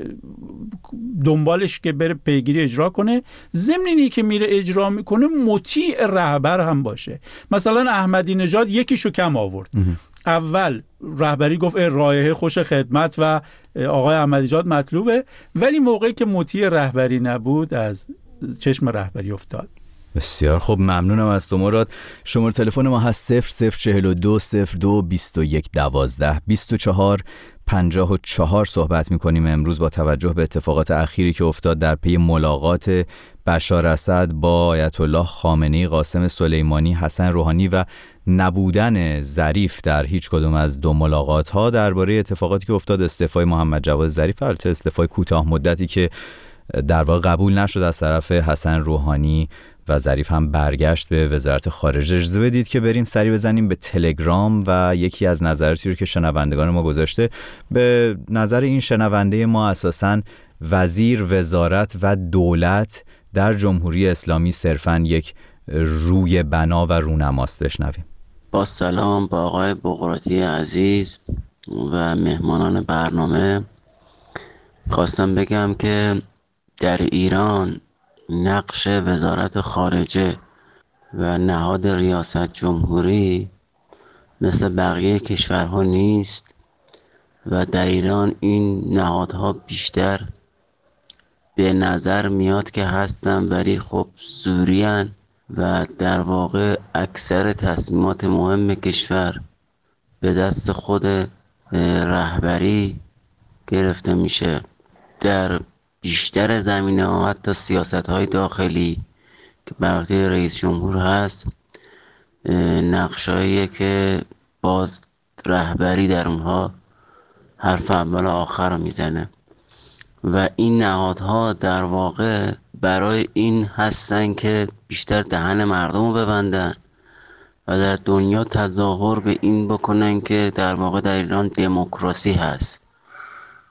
دنبالش که بره پیگیری اجرا کنه، ضمن اینی که میره اجرا میکنه مطیع رهبر هم باشه. مثلا احمدی نژاد یکیشو کم آورد. اول رهبری گفت رایحه خوش خدمت و آقای احمدی نژاد مطلوبه، ولی موقعی که مطیع رهبری نبود از چشم رهبری افتاد. بسیار خوب، ممنونم از تو مراد. شماره تلفن ما هست صفر صفر چهل و دو صفر دو بیست و یک دوازده بیست و چهار پنجاه و چهار. صحبت میکنیم امروز با توجه به اتفاقات اخیری که افتاد در پی ملاقات بشار اسد با آیت الله خامنه‌ای، قاسم سلیمانی، حسن روحانی و نبودن ظریف در هیچ کدوم از دو ملاقات ها. درباره اتفاقاتی که افتاد، استعفای محمد جواد ظریف، البته استعفای کوتاه مدتی که در واقع قبول نشد از طرف حسن روحانی و ظریف هم برگشت به وزارت خارجه. اجازه بدید که بریم سری بزنیم به تلگرام و یکی از نظراتی رو که شنوندگان ما گذاشته. به نظر این شنونده ما اساساً وزیر وزارت و دولت در جمهوری اسلامی صرفاً یک روی بنا و رونماست. بشنویم. با سلام با آقای بقراطی عزیز و مهمانان برنامه. خواستم بگم که در ایران نقش وزارت خارجه و نهاد ریاست جمهوری مثل بقیه کشورها نیست و در ایران این نهادها بیشتر به نظر میاد که هستن ولی خب سوریان و در واقع اکثر تصمیمات مهم کشور به دست خود رهبری گرفته میشه. در بیشتر زمینه ها حتی سیاست های داخلی که بر عهده رئیس جمهور هست، نقشاییه که باز رهبری در اونها حرف اول و آخر رو میزنه و این نهادها در واقع برای این هستن که بیشتر دهن مردم رو ببندن و در دنیا تظاهر به این بکنن که در واقع در ایران دموکراسی هست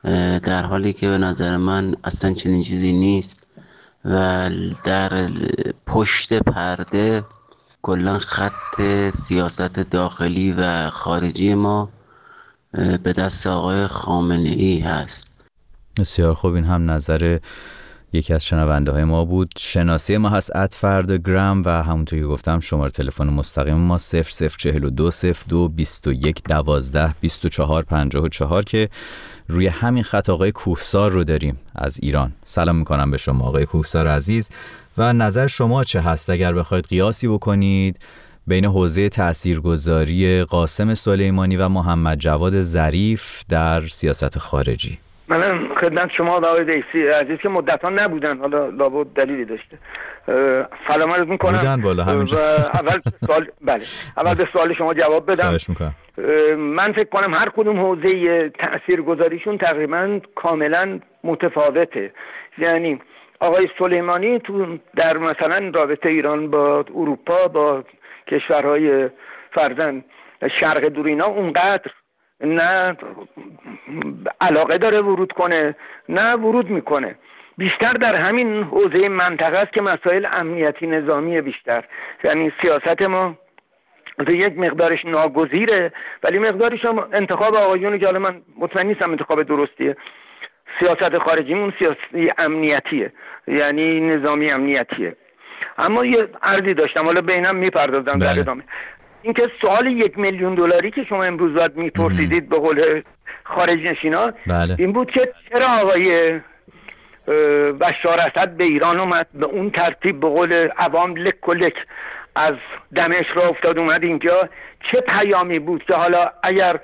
در حالی که به نظر من اصلا چنین چیزی نیست و در پشت پرده کلا خط سیاست داخلی و خارجی ما به دست آقای خامنه ای هست. بسیار خوب، این هم نظر یکی از شنونده های ما بود. شناسی ما هست ات فردگرام و همونطور که گفتم شماره تلفن مستقیم ما صفر صفر چهل و دو صفر دو بیست و یک دوازده بیست و چهار پنجاه و چهار که روی همین خط آقای کوهسار رو داریم از ایران. سلام میکنم به شما آقای کوهسار عزیز و نظر شما چه هست اگر بخواید قیاسی بکنید بین حوزه تاثیرگذاری قاسم سلیمانی و محمد جواد ظریف در سیاست خارجی؟ من خدمت شما آقای رئیسی عزیز که مدت‌ها نبودن، حالا لابد دلیلی داشته. سلام عرض می‌کنم. بودن بالا همینجا. اول سوال بله اول به سوال شما جواب بدم. خواهش می‌کنم. من فکر کنم هر کدوم حوزه تاثیرگذاریشون تقریبا کاملا متفاوته. یعنی آقای سلیمانی تو در مثلا رابطه ایران با اروپا، با کشورهای فرزند شرق دورینا اونقدر نه علاقه داره ورود کنه نه ورود میکنه، بیشتر در همین حوزه منطقه است که مسائل امنیتی نظامی بیشتر، یعنی سیاست ما یک مقدارش ناگزیره ولی مقدارش هم انتخاب آقایونه که حالا من مطمئن نیستم انتخاب درستیه. سیاست خارجیمون سیاسی امنیتیه، یعنی نظامی امنیتیه. اما یه عرضی داشتم حالا بینم میپردازم در ادامه. اینکه سوال یک میلیون دلاری که شما امروز داد میپرسیدید به قول خارج نشینا بله. این بود که چرا آقای بشار اسد به ایران اومد به اون ترتیب به قول عوام لک و لک از دمشق را افتاد اومد اینجا، چه پیامی بود که حالا اگر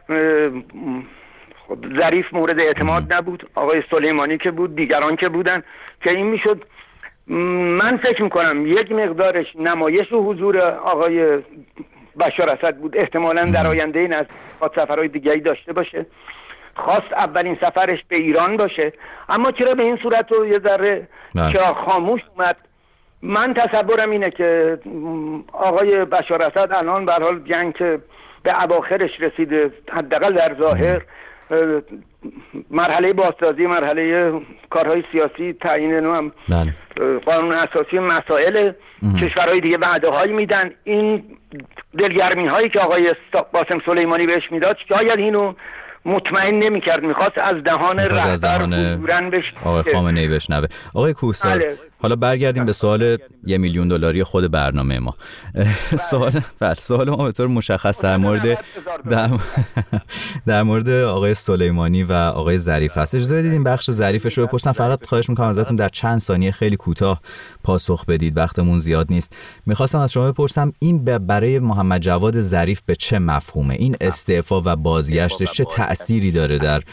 ظریف مورد اعتماد نبود، آقای سلیمانی که بود، دیگران که بودن، که این میشد. من فکر میکنم یک مقدارش نمایش و حضور آقای بشار اسد بود، احتمالاً در آینده این از سفرهای دیگری داشته باشه، خواست اولین سفرش به ایران باشه، اما چرا به این صورت رو یه ذره چرا خاموش اومد؟ من تصورم اینه که آقای بشار اسد الان به هر حال جنگ به اواخرش رسیده، حداقل در ظاهر مرحله بازسازی، مرحله کارهای سیاسی، تعیین نام قانون اساسی، مسائل کشورهای دیگه وعده هایی میدن. این دلگرمی هایی که آقای قاسم سلیمانی بهش میداد شاید اینو مطمئن نمیکرد، میخواست از دهان رهبر حضورن بشنوه، آقای خامنه ای بشنوه. آقای کوهسار بله. حالا برگردیم به سوال یه میلیون دلاری خود برنامه ما. بله. سوال بله سوال ما به طور مشخص در مورد در, در مورد آقای سلیمانی و آقای ظریف هست. اجازه بدید این بخش ظریفش رو بپرسم، فقط خواهش می‌کنم ازتون در چند ثانیه خیلی کوتاه پاسخ بدید، وقتمون زیاد نیست. می‌خواستم از شما بپرسم این برای محمد جواد ظریف به چه مفهومه؟ این استعفا و بازگشتش چه تأثیری داره در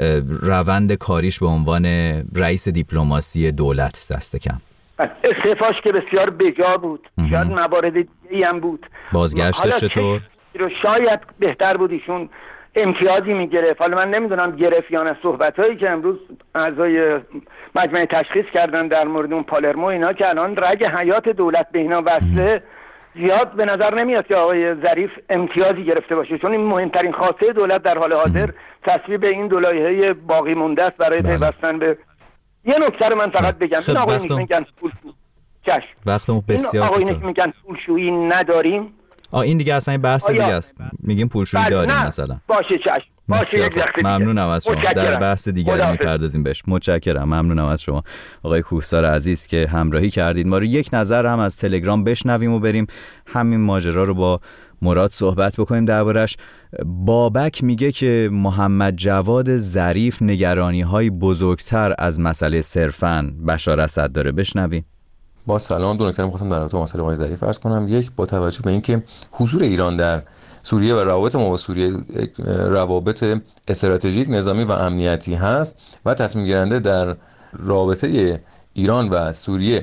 روند کاریش به عنوان رئیس دیپلماسی دولت دست کم؟ استعفاش که بسیار بجا بود، شاید موارد دیگه‌ای هم بود. بازگشتش چطور؟ شاید بهتر بود ایشون امتیازی میگرفت. حالا من نمیدونم گرفت یا نه. صحبتایی که امروز اعضای مجمع تشخیص کردن در مورد اون پالرمو اینا که الان رگ حیات دولت به اینا وصله، زیاد به نظر نمیاد که آقای ظریف امتیازی گرفته باشه، چون این مهمترین خواسته دولت در حال حاضر تصویب این دو لایحه باقی مونده است برای پیوستن به. یه نکته رو من فقط بگم، این آقایونی که میگن پولشویی، چشم وقتمون بسیار این آقایونی که میگن پولشویی نداریم، آ این دیگه اصلا بحث دیگه است. میگیم پولشویی داریم مثلا. باشه چشم. باشه ممنونم از شما. در بحث دیگری میپردازیم بهش. متشکرم. ممنونم از شما آقای کوهسار عزیز که همراهی کردید. ما رو یک نظر هم از تلگرام بشنویم و بریم همین ماجرا رو با مراد صحبت بکنیم دربارش. بابک میگه که محمد جواد ظریف نگرانی‌های بزرگتر از مسئله صرفاً بشار اسد داره. بشنویم. با سلام، دو نکته می‌خواستم در رابطه با مسئله آقای ظریف عرض کنم. یک، با توجه به اینکه حضور ایران در سوریه و روابط ما با سوریه روابط استراتژیک، نظامی و امنیتی هست و تصمیم گیرنده در رابطه ایران و سوریه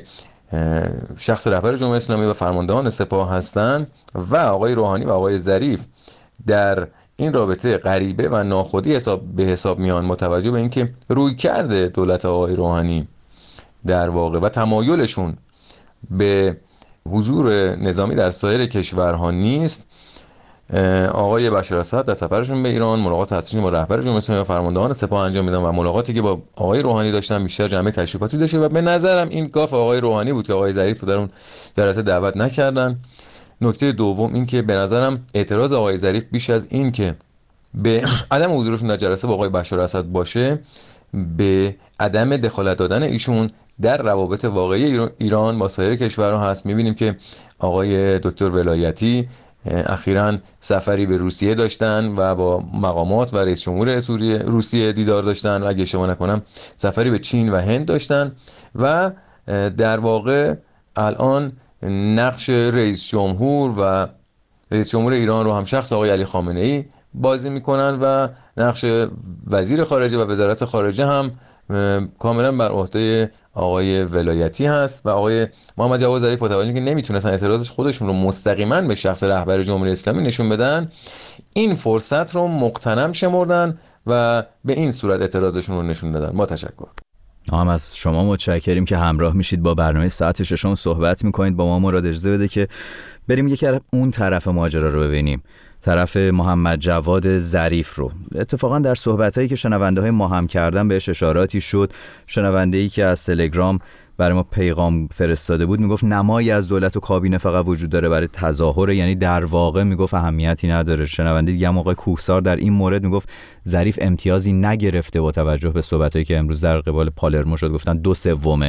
شخص رهبر جمهوری اسلامی و فرماندهان سپاه هستند و آقای روحانی و آقای ظریف در این رابطه غریبه و ناخودی حساب به حساب میان، متوجه به اینکه رویکرد دولت آقای روحانی در واقع و تمایلشون به حضور نظامی در سایر کشورها نیست، آقای بشار اسد در سفرشون به ایران ملاقات اصلیشون با رهبر جمهوری اسلامی و فرماندهان سپاه انجام میدن و ملاقاتی که با آقای روحانی داشتن بیشتر جنبه تشریفاتی داشته و به نظرم این گاف آقای روحانی بود که آقای ظریف رو در اون جلسه دعوت نکردن. نکته دوم این که به نظرم اعتراض آقای ظریف بیش از این که به عدم حضورشون در جلسه با آقای بشار اسد باشه، به عدم دخالت دادن ایشون در روابط واقعی ایران با سایر کشورها هست. می‌بینیم که آقای دکتر ولایتی اخیراً سفری به روسیه داشتن و با مقامات و رئیس جمهور سوریه روسیه دیدار داشتن و اگه اشتباه نکنم سفری به چین و هند داشتن و در واقع الان نقش رئیس جمهور و رئیس جمهور ایران رو هم شخص آقای علی خامنه‌ای بازی میکنن و نقش وزیر خارجه و وزارت خارجه هم کاملا بر عهده آقای ولایتی هست و آقای محمد جواد ظریف با توجه که نمیتونستن اعتراضش خودشون رو مستقیما به شخص رهبر جمهوری اسلامی نشون بدن، این فرصت رو مغتنم شمردن و به این صورت اعتراضشون رو نشون دادن. با تشکر. هم از شما متشکریم که همراه میشید با برنامه ساعت ششم صحبت میکنید. با ما مراد اجازه بده که بریم یک اون طرف ماجرا رو ببینیم، طرف محمد جواد ظریف رو. اتفاقا در صحبتایی که شنونده های ما هم کردن بهش اشاراتی شد. شنونده‌ای که از تلگرام برای ما پیغام فرستاده بود میگفت نمایی از دولت و کابینه فقط وجود داره برای تظاهر، یعنی در واقع میگفت اهمیتی نداره. شنونده دیگه هم آقای کوهسار در این مورد میگفت ظریف امتیازی نگرفته با توجه به صحبتایی که امروز در قبال پالرمو شد. گفتن دو سوم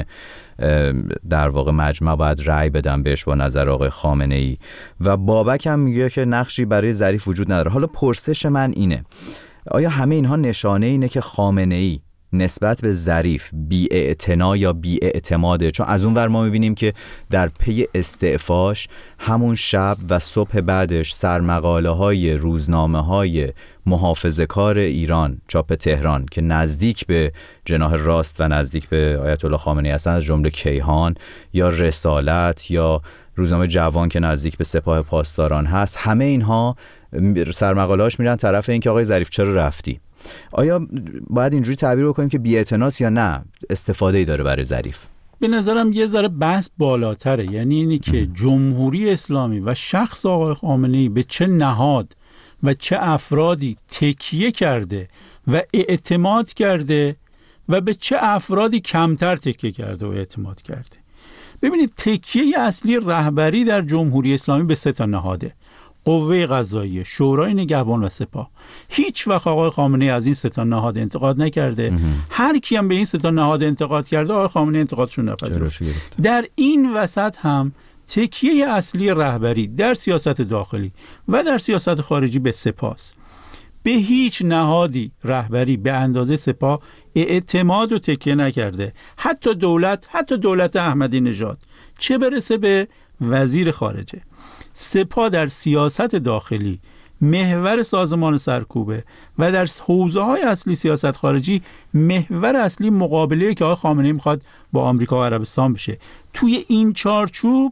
در واقع مجمع باید رأی بدن بهش با نظر آقای خامنه‌ای. و بابک هم میگه که نقشی برای ظریف وجود نداره. حالا پرسش من اینه، آیا همه اینها نشانه اینه که خامنه‌ای نسبت به ظریف بی‌اعتنا یا بی‌اعتماده؟ چون از اون ور ما میبینیم که در پی استعفاش همون شب و صبح بعدش سرمقاله های روزنامه های محافظه کار ایران چاپ تهران که نزدیک به جناح راست و نزدیک به آیت الله خامنه‌ای هستن، از جمله کیهان یا رسالت یا روزنامه جوان که نزدیک به سپاه پاسداران هست، همه اینها سرمقاله‌اش میرن طرف این که آقای ظریف چرا رفتی؟ آیا باید اینجوری تعبیر بکنیم که بی‌اعتناست یا نه استفاده‌ای داره برای ظریف؟ به نظرم یه ذره بحث بالاتره، یعنی اینی که جمهوری اسلامی و شخص آقای خامنه‌ای به چه نهاد و چه افرادی تکیه کرده و اعتماد کرده و به چه افرادی کمتر تکیه کرده و اعتماد کرده. ببینید تکیه اصلی رهبری در جمهوری اسلامی به سه تا نهاده: قوه قضاییه، شورای نگهبان و سپاه. هیچ وقت آقای خامنه‌ای از این سه تا نهاد انتقاد نکرده. هر کی هم به این سه تا نهاد انتقاد کرده آقای خامنه‌ای انتقادشون نپذیرفته. در این وسط هم تکیه اصلی رهبری در سیاست داخلی و در سیاست خارجی به سپاه است. به هیچ نهادی رهبری به اندازه سپاه اعتماد و تکیه نکرده، حتی دولت حتی دولت احمدی نژاد، چه برسه به وزیر خارجه. سپاه در سیاست داخلی محور سازمان سرکوبه و در حوزه های اصلی سیاست خارجی محور اصلی مقابله که آقای خامنه‌ای میخواد با آمریکا و عربستان بشه. توی این چارچوب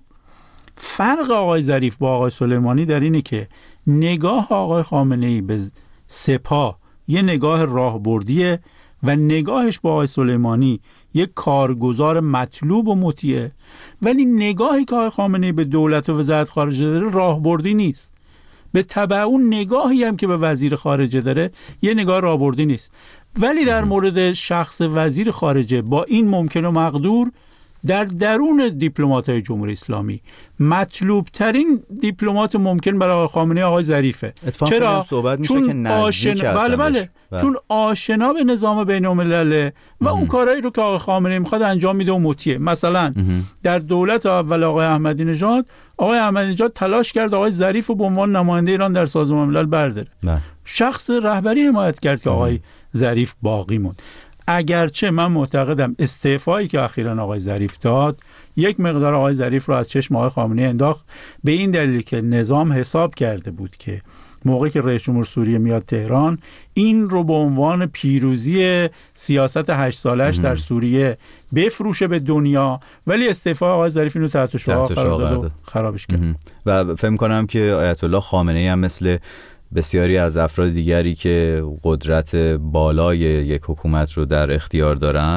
فرق آقای ظریف با آقای سلیمانی در اینه که نگاه آقای خامنه‌ای به سپاه یه نگاه راهبردیه و نگاهش با آقای سلیمانی یک کارگزار مطلوب و مطیعه، ولی نگاهی که آقای خامنه‌ای به دولت و وزارت خارجه داره راهبردی نیست. به تبع اون نگاهی هم که به وزیر خارجه داره یه نگاه راهبردی نیست. ولی در مورد شخص وزیر خارجه با این ممکن و مقدور در درون دیپلمات‌های جمهوری اسلامی مطلوب ترین دیپلمات ممکن برای آقای خامنه‌ای آقای ظریفه. چرا؟ صحبت میشه چون که نزدیک آشنا... بله بله. بله. چون آشنا به نظام بین‌الملله و اون کارهایی رو که آقای خامنه‌ای میخواد انجام میده و مطیعه. مثلا امه. در دولت اول آقای احمدی نژاد، آقای احمدی نژاد تلاش کرد آقای ظریف رو به عنوان نماینده ایران در سازمان ملل برداره. بله. شخص رهبری حمایت کرد که آقای ظریف باقی موند. اگرچه من معتقدم استعفایی که اخیراً آقای ظریف داد یک مقدار آقای ظریف رو از چشم آقای خامنه‌ای انداخت، به این دلیل که نظام حساب کرده بود که موقعی که رئیس جمهور سوریه میاد تهران این رو به عنوان پیروزی سیاست هشت سالش در سوریه بفروشه به دنیا، ولی استعفا آقای ظریف اینو تحت شعاع قرار داد و خرابش کرد. و فکر می‌کنم که آیت الله خامنه‌ای هم مثل بسیاری از افراد دیگری که قدرت بالای یک حکومت رو در اختیار دارند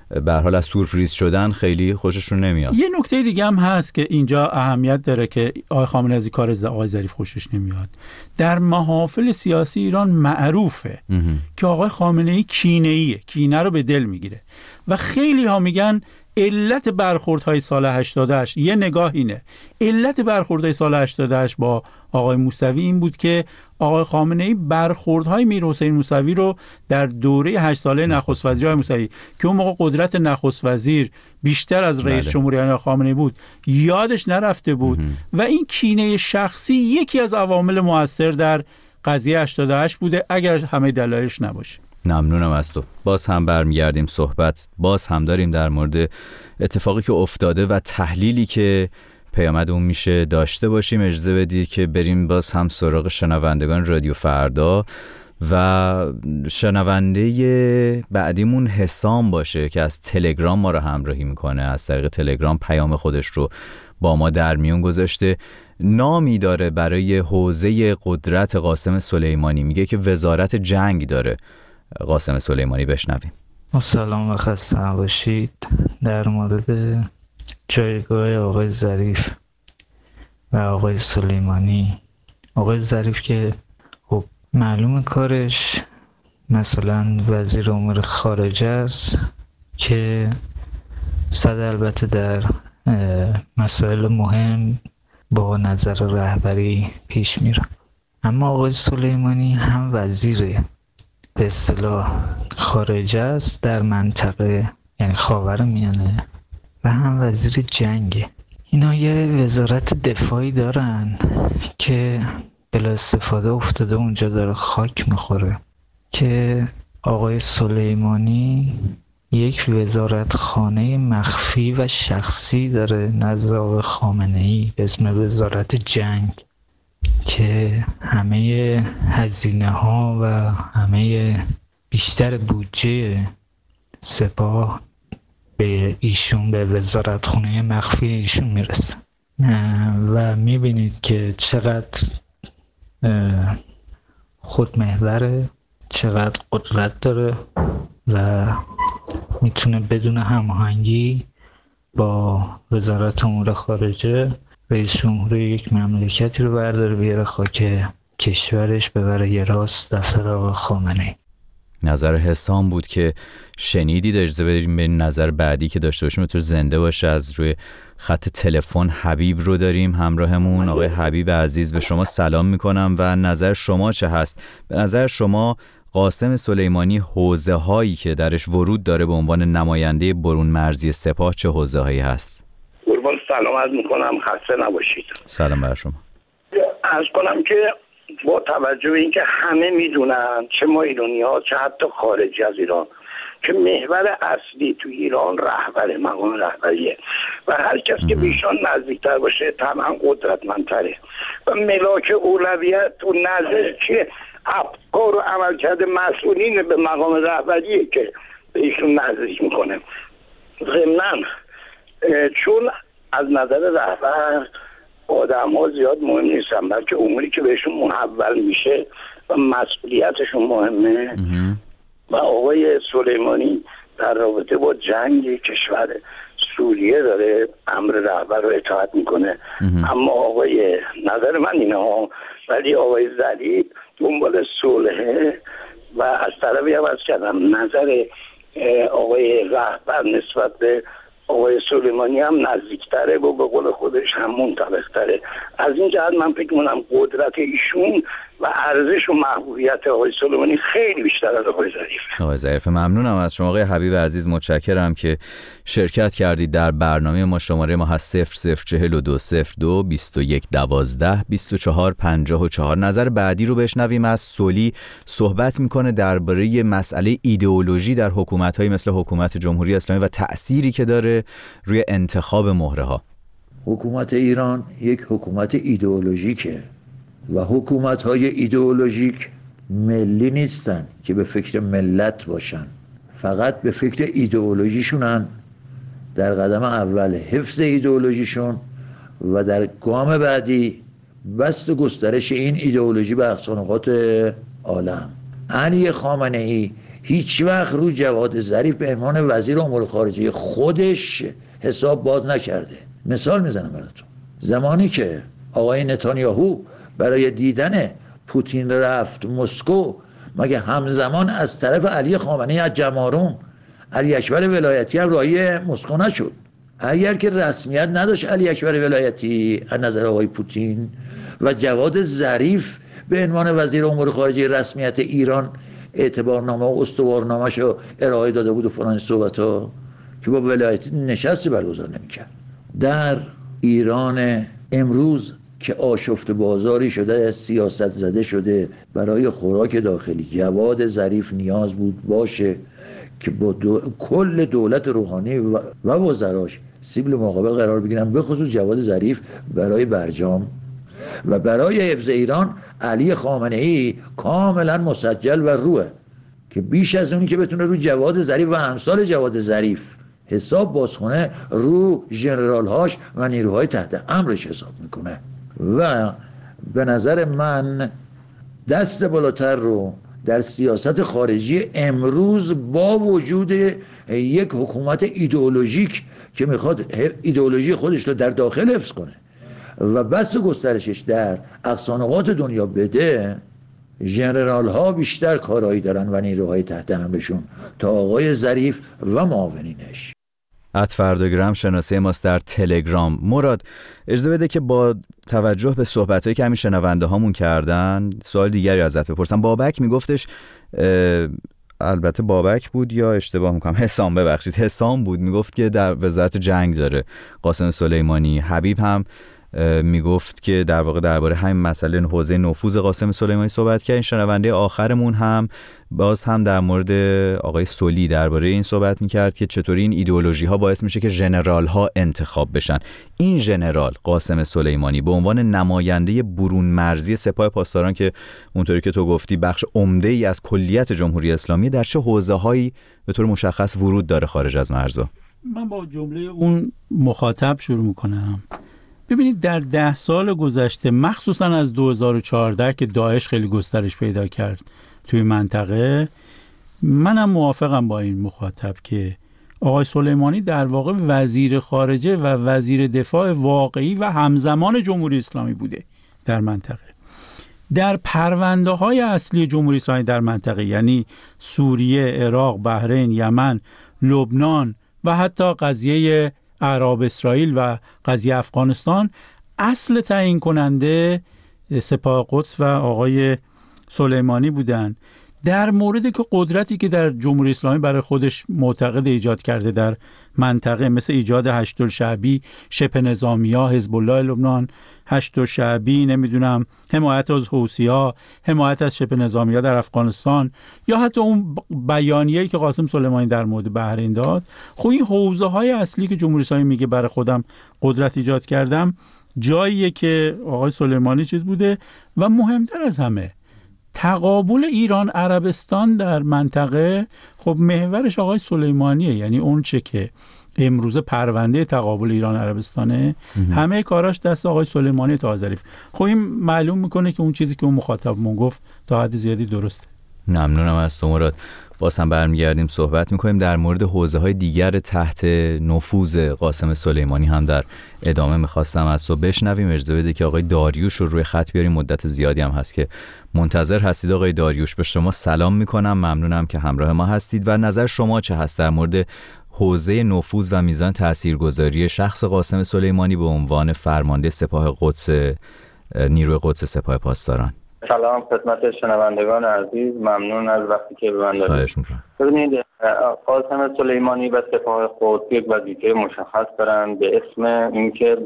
به هر حال از سورپرایز شدن خیلی خوششون نمیاد. یه نکته دیگه هم هست که اینجا اهمیت داره که آقای خامنه‌ای از کار آقای ظریف خوشش نمیاد. در محافل سیاسی ایران معروفه امه. که آقای خامنه‌ای کینه‌ایه، کینه رو به دل میگیره و خیلی ها میگن علت برخوردهای سال هشتاد و هشت، یه نگاه اینه، علت برخوردهای سال هشتاد و هشت با آقای موسوی این بود که آقای خامنه‌ای برخوردهای میرحسین موسوی رو در دوره هشت ساله نخست وزیری آقای موسوی که اون موقع قدرت نخست وزیر بیشتر از رئیس جمهوری آقای خامنه‌ای بود یادش نرفته بود امه. و این کینه شخصی یکی از عوامل مؤثر در قضیه هشتاد و هشت بوده، اگر همه دلایلش نباشه. ممنونم از تو. باز هم برمیگردیم صحبت باز هم داریم در مورد اتفاقی که افتاده و تحلیلی که پیامد اون میشه داشته باشیم. اجازه بدید که بریم باز هم سراغ شنوندگان رادیو فردا و شنونده بعدیمون حسام باشه که از تلگرام ما رو همراهی میکنه. از طریق تلگرام پیام خودش رو با ما در میون گذاشته. نامی داره برای حوزه قدرت قاسم سلیمانی، میگه که وزارت جنگ داره قاسم سلیمانی. بشنویم. سلام و خسته باشید. در مورد جایگاه آقای ظریف و آقای سلیمانی، آقای ظریف که خب معلوم کارش مثلا وزیر امور خارجه است که صد البته در مسائل مهم با نظر رهبری پیش میره، اما آقای سلیمانی هم وزیر به اصطلاح خارجه است در منطقه، یعنی خاورمیانه، و هم وزیر جنگه. اینا یه وزارت دفاعی دارن که بلا استفاده افتاده اونجا داره خاک میخوره، که آقای سلیمانی یک وزارت خانه مخفی و شخصی داره نزد آقای خامنه‌ای به اسم وزارت جنگ که همه هزینه ها و همه بیشتر بودجه سپاه به ایشون، به وزارت خانه مخفی ایشون میرسه و میبینید که چقدر خودمحوره، چقدر قدرت داره و میتونه بدون هماهنگی با وزارت امور خارجه رئیس جمهور یک مملکتی رو برداره بیاره خاک کشورش، ببره یه راست دفتر آقای خامنه‌ای. نظر حسام بود که شنیدید. اجازه بدیم به نظر بعدی که داشته باشیم تو زنده باشه. از روی خط تلفن حبیب رو داریم همراهمون. آقای حبیب عزیز به شما سلام میکنم و نظر شما چه هست؟ به نظر شما قاسم سلیمانی حوزه هایی که درش ورود داره به عنوان نماینده برون مرزی سپاه چه حوزه هایی هست؟ قربان سلام عرض میکنم، خسته نباشید. سلام بر شما. عرض کنم که با توجه به اینکه همه میدونن، چه ما ایرانی ها چه حتی خارجی از ایران، که محور اصلی تو ایران رهبر مقام رهبریه و هر کس که بیشان نزدیکتر باشه طبعا قدرتمندتره و ملاک اولویت و نظر که افکار و عملکرد مسئولین به مقام رهبریه که به ایشون نزدیک میکنه. ضمناً چون از نظر رهبر آدم ها زیاد مهم نیستن، بلکه اموری که بهشون محول میشه و مسئولیتشون مهمه و آقای سلیمانی در رابطه با جنگ کشور سوریه داره امر رهبر رو اطاعت میکنه. اما آقای نظر من اینه ها، ولی آقای ظریف دنبال صلحه و از طرفی هم از کردم نظر آقای رهبر نسبت به آقای سلیمانی هم نزدیکتره و به قول خودش هم منطبق‌تره. از این جهت من فکر می‌کنم قدرت ایشون و ارزش و محبوبیت آقای سلیمانی خیلی بیشتر از آقای ظریف. آقای ظریف ممنونم از شما. آقای حبیب عزیز متشکرم که شرکت کردید در برنامه ما. شماره ما هست صفر صفر چهل و دو صفر دو بیست و یک دوازده بیست و چهار پنجاه و چهار. نظر بعدی رو بشنویم. از سولی صحبت میکنه درباره مسئله ایدئولوژی در حکومت‌های مثل حکومت جمهوری اسلامی و تأثیری که داره روی انتخاب مهره‌ها. حکومت ایران یک حکومت ایدئولوژیکه و حکومت‌های ایدئولوژیک ملی نیستن که به فکر ملت باشن، فقط به فکر ایدئولوژیشونن. در قدم اول حفظ ایدئولوژیشون و در گام بعدی بسط و گسترش این ایدئولوژی به اقصا نقاط عالم. علی خامنه‌ای هیچ وقت رو جواد ظریف به عنوان وزیر امور خارجه خودش حساب باز نکرده. مثال میزنم براتون. زمانی که آقای نتانیاهو برای دیدن پوتین رفت مسکو، مگه همزمان از طرف علی خامنه‌ای از جمارون علی اکبر ولایتی هم راهی مسکو نشد؟ اگر که رسمیت نداشت علی اکبر ولایتی از نظر آقای پوتین و جواد ظریف به عنوان وزیر امور خارجه رسمیت ایران اعتبارنامه و استوارنامه‌ش رو ارائه داده بود و فلان صحبت‌ها، که با ولایتی نشستی برگزار نمی‌کرد. در ایران امروز که آشفت بازاری شده، سیاست زده شده، برای خوراک داخلی جواد ظریف نیاز بود باشه که با دو... کل دولت روحانی و, و وزراش سیبل مقابل قرار بگیرن، به خصوص جواد ظریف برای برجام و برای حفظ ایران. علی خامنه‌ای کاملا مسجل و روه که بیش از اونی که بتونه رو جواد ظریف و امثال جواد ظریف حساب بازخونه، رو ژنرال هاش و نیروهای تحت امرش حساب میکنه. و به نظر من دست بالاتر رو در سیاست خارجی امروز با وجود یک حکومت ایدئولوژیک که میخواد ایدئولوژی خودش رو در داخل حفظ کنه و بس گسترشش در اقصانقات دنیا بده، ژنرال ها بیشتر کارایی دارن و نیروهای تحت امرشون تا آقای ظریف و معاونینش. اتفردگرام شناسه ماست در تلگرام. مراد اجازه بده که با توجه به صحبتایی که همین شنونده هامون کردن سوال دیگری ازت بپرسم. بابک میگفتش، البته بابک بود یا اشتباه میکنم، حسام ببخشید حسام بود، میگفت که در وزارت جنگ داره قاسم سلیمانی. حبیب هم میگفت که در واقع درباره همین مسئله حوزه نفوذ قاسم سلیمانی صحبت کرد. این شنونده آخرمون هم باز هم در مورد آقای سولی درباره این صحبت میکرد که چطوری این ایدئولوژی ها باعث میشه که ژنرال ها انتخاب بشن. این ژنرال قاسم سلیمانی به عنوان نماینده برون مرزی سپاه پاسداران که اونطوری که تو گفتی بخش عمده ای از کلیت جمهوری اسلامی، در چه حوزه هایی به طور مشخص ورود داره خارج از مرزها؟ من با جمله اون مخاطب شروع میکنم. ببینید در ده سال گذشته، مخصوصا از دو هزار و چهارده که داعش خیلی گسترش پیدا کرد توی منطقه، منم موافقم با این مخاطب که آقای سلیمانی در واقع وزیر خارجه و وزیر دفاع واقعی و همزمان جمهوری اسلامی بوده در منطقه. در پرونده های اصلی جمهوری اسلامی در منطقه، یعنی سوریه، عراق، بحرین، یمن، لبنان و حتی قضیه اعراب اسرائیل و قضیه افغانستان، اصل تعیین کننده سپاه قدس و آقای سلیمانی بودن. در موردی که قدرتی که در جمهوری اسلامی برای خودش معتقد ایجاد کرده در منطقه، مثل ایجاد هشت‌الشعبی، شبه نظامی‌ها، حزب الله لبنان، هشت‌الشعبی، نمیدونم حمایت از حوثی‌ها، حمایت از شبه نظامی‌ها در افغانستان، یا حتی اون بیانیه‌ای که قاسم سلیمانی در مورد بحرین داد، خب این حوزه‌های اصلی که جمهوری اسلامی میگه برای خودم قدرت ایجاد کردم، جاییه که آقای سلیمانی چیز بوده. و مهمتر از همه تقابل ایران عربستان در منطقه، خب محورش آقای سلیمانیه. یعنی اون چه که امروز پرونده تقابل ایران عربستانه، همه کاراش دست آقای سلیمانی تا ظریف. خب این معلوم میکنه که اون چیزی که اون مخاطبمون گفت تا حد زیادی درسته. ممنونم از تو مراد. باز هم برمیگردیم صحبت میکنیم در مورد حوزه های دیگر تحت نفوذ قاسم سلیمانی هم در ادامه میخواستم از تو بشنویم. اجازه بده که آقای داریوش رو روی خط بیاریم، مدت زیادی هم هست که منتظر هستید. آقای داریوش به شما سلام میکنم، ممنونم که همراه ما هستید و نظر شما چه هست در مورد حوزه نفوذ و میزان تاثیرگذاری شخص قاسم سلیمانی به عنوان فرمانده سپاه قدس، نیروی قدس سپاه پاسداران؟ سلام خدمت شنوندگان عزیز، ممنون از وقتی که به من دادید. ببینید، قاسم سلیمانی و سپاه قدس یک وظیفه مشخص دارند به اسم اینکه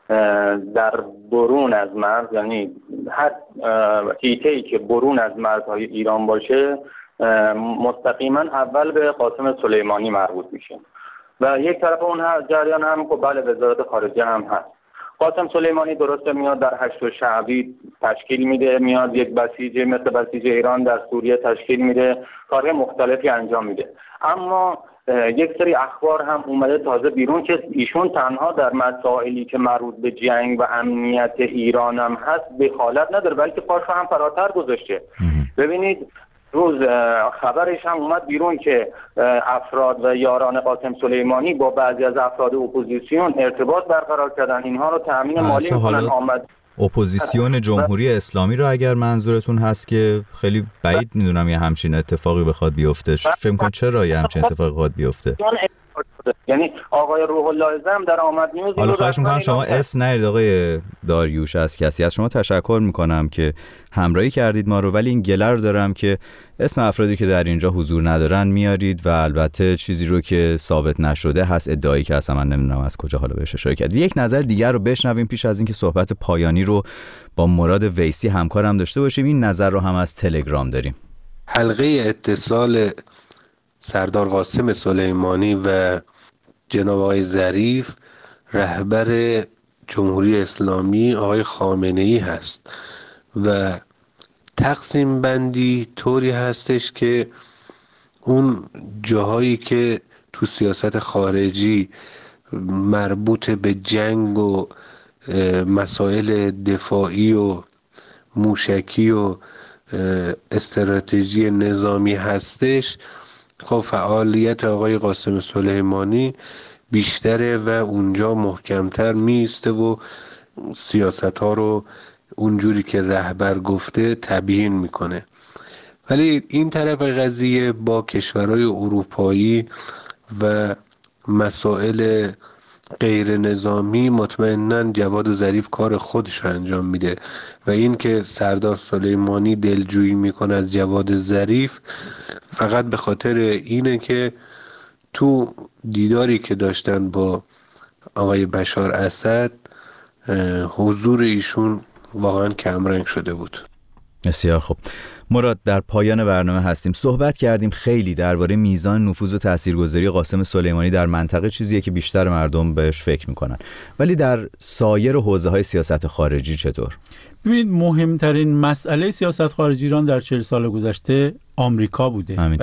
در برون از مرز، یعنی هر حیطه‌ای که برون از مرزهای ایران باشه مستقیما اول به قاسم سلیمانی مربوط میشه و یک طرف اون جریان هم که بله وزارت خارجه هم هست. قاسم سلیمانی درسته میاد در هشت‌الشعبی تشکیل میده، میاد یک بسیج مثل بسیج ایران در سوریه تشکیل میده، کارهای مختلفی انجام میده. اما یک سری اخبار هم اومده تازه بیرون که ایشون تنها در مسائلی که مربوط به جنگ و امنیت ایران هم هست دخالت نداره، بلکه پاشو هم فراتر گذاشته. ببینید روز خبرش هم اومد بیرون که افراد و یاران قاسم سلیمانی با بعضی از افراد اپوزیسیون ارتباط برقرار کردن، اینها رو تامین مالی میکنن. آمد اپوزیسیون جمهوری اسلامی رو اگر منظورتون هست که خیلی بعید میدونم یه همچین اتفاقی بخواد بیفته. فکر می‌کنم چرا یه همچین اتفاقی بخواد بیفته؟ یعنی آقای روح الله زم در آمد نیوز. حالا خواهش میکنم شما اسم نرید آقای داریوش، از کسی از شما تشکر میکنم که همراهی کردید ما رو، ولی این گله رو دارم که اسم افرادی که در اینجا حضور ندارن میارید و البته چیزی رو که ثابت نشده هست، ادعایی که اصلا من نمیدونم از کجا حالا بهش اشاره کرد. یک نظر دیگر رو بشنویم پیش از اینکه صحبت پایانی رو با مراد ویسی همکارم داشته باشیم. این نظر رو هم از تلگرام داریم. حلقه اتصال سردار قاسم سلیمانی و جناب آقای ظریف رهبر جمهوری اسلامی آقای خامنه‌ای هست و تقسیم بندی طوری هستش که اون جاهایی که تو سیاست خارجی مربوط به جنگ و مسائل دفاعی و موشکی و استراتژی نظامی هستش، خب فعالیت آقای قاسم سلیمانی بیشتره و اونجا محکمتر میسته و سیاست ها رو اونجوری که رهبر گفته تبیین میکنه. ولی این طرف قضیه با کشورهای اروپایی و مسائل غیر نظامی مطمئناً جواد ظریف کار خودش رو انجام میده و این که سردار سلیمانی دلجویی میکنه از جواد ظریف فقط به خاطر اینه که تو دیداری که داشتن با آقای بشار اسد حضور ایشون واقعا کمرنگ شده بود. بسیار خوب مراد، در پایان برنامه هستیم. صحبت کردیم خیلی درباره میزان نفوذ و تاثیرگذاری قاسم سلیمانی در منطقه، چیزیه که بیشتر مردم بهش فکر میکنن، ولی در سایر حوزه‌های سیاست خارجی چطور؟ ببینید مهمترین مسئله سیاست خارجی ایران در چهل سال گذشته آمریکا بوده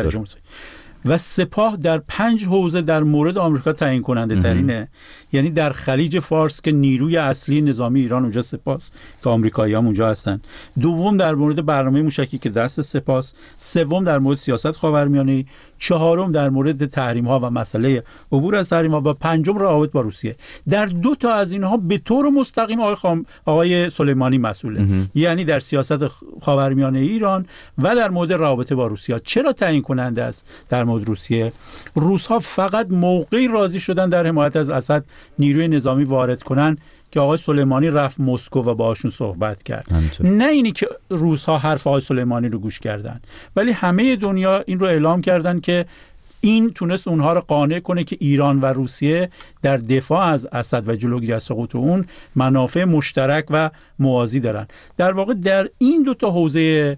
و سپاه در پنج حوزه در مورد آمریکا تعیین کننده ترینه. یعنی در خلیج فارس که نیروی اصلی نظامی ایران اونجا سپاست که آمریکایی‌ها اونجا هستن. دوم در مورد برنامه موشکی که دست سپاست. سوم در مورد سیاست خاورمیانه. چهارم در مورد تحریم‌ها و مسئله عبور از تحریم‌ها و پنجم روابط با روسیه. در دو تا از اینها به طور مستقیم آقای خام... آقای سلیمانی مسئوله. یعنی در سیاست خاورمیانه ایران و در مورد روابط با روسیه. چرا تعیین کننده است در مورد روسیه؟ روس‌ها فقط موقعی راضی شدن در حمایت از اسد نیروی نظامی وارد کنن که آقای سلیمانی رفت مسکو و باهاشون صحبت کرد. همینطور. نه اینی که روس‌ها حرف آقای سلیمانی رو گوش کردن، ولی همه دنیا این رو اعلام کردن که این تونست اونها رو قانع کنه که ایران و روسیه در دفاع از اسد و جلوگیری از سقوط اون منافع مشترک و موازی دارن. در واقع در این دو تا حوزه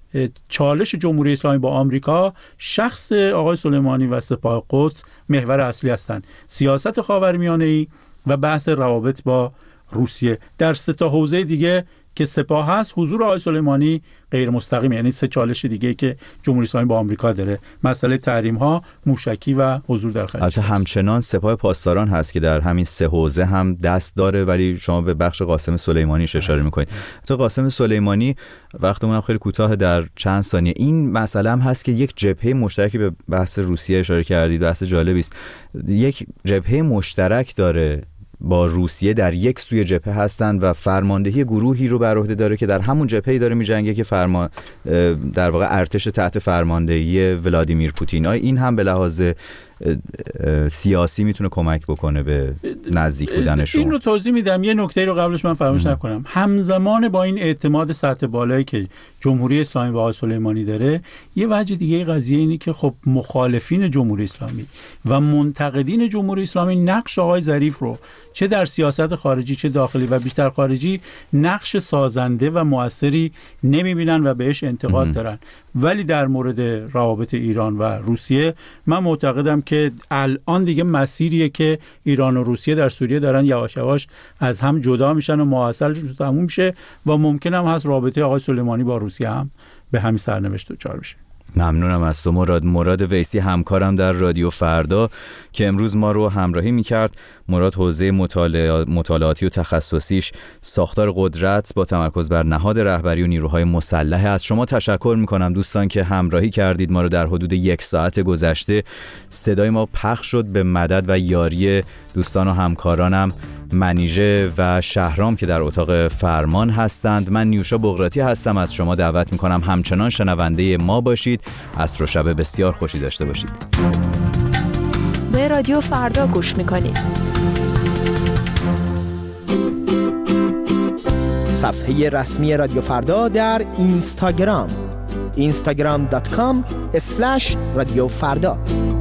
چالش جمهوری اسلامی با آمریکا، شخص آقای سلیمانی و سپاه قدس محور اصلی هستند. سیاست خاورمیانه‌ای و بحث روابط با روسیه. در سه تا حوزه دیگه که سپاه هست، حضور آقای سلیمانی غیر مستقیم، یعنی سه چالش دیگه که جمهوری اسلامی با آمریکا داره، مسئله تحریم ها، موشکی و حضور در خلیج. البته همچنان سپاه پاسداران هست که در همین سه حوزه هم دست داره، ولی شما به بخش قاسم سلیمانی اشاره میکنید. تو قاسم سلیمانی وقتمون هم خیلی کوتاه، در چند ثانیه این مسئله هم هست که یک جبهه مشترکی، به بحث روسیه اشاره کردید، بحث جالبی است، یک جبهه مشترک داره با روسیه، در یک سوی جبهه هستن و فرماندهی گروهی رو بر عهده داره که در همون جبهه‌ای داره می‌جنگه که فرمان در واقع ارتش تحت فرماندهی ولادیمیر پوتین. این هم به لحاظ سیاسی میتونه کمک بکنه به نزدیک بودنشون. این رو توضیح میدم، یه نکته رو قبلش من فراموش نکنم. همزمان با این اعتماد سطح بالایی که جمهوری اسلامی با آقای سلیمانی داره، یه وجه دیگه قضیه اینی که خب مخالفین جمهوری اسلامی و منتقدین جمهوری اسلامی نقش آقای ظریف رو چه در سیاست خارجی چه داخلی و بیشتر خارجی نقش سازنده و موثری نمیبینن و بهش انتقاد دارن. ولی در مورد روابط ایران و روسیه من معتقدم که الان دیگه مسیریه که ایران و روسیه در سوریه دارن یواش یواش از هم جدا میشن و مواصلشون تموم میشه و ممکن هم هست رابطه آقای سلیمانی با روسیه هم به همین سرنوشت دچار بشه. ممنونم از تو مراد. مراد ویسی همکارم در رادیو فردا که امروز ما رو همراهی میکرد. مراد حوزه مطالع... مطالعاتی و تخصصیش ساختار قدرت با تمرکز بر نهاد رهبری و نیروهای مسلح. از شما تشکر میکنم دوستان که همراهی کردید ما رو در حدود یک ساعت گذشته. صدای ما پخش شد به مدد و یاری دوستان و همکارانم منیژه و شهرام که در اتاق فرمان هستند. من نیوشا بغراتی هستم. از شما دعوت میکنم همچنان شنونده ما باشید. عصر و شب بسیار خوشی داشته باشید. به رادیو فردا گوش میکنید. صفحه رسمی رادیو فردا در اینستاگرام اینستاگرام دات کام اسلش رادیو فردا.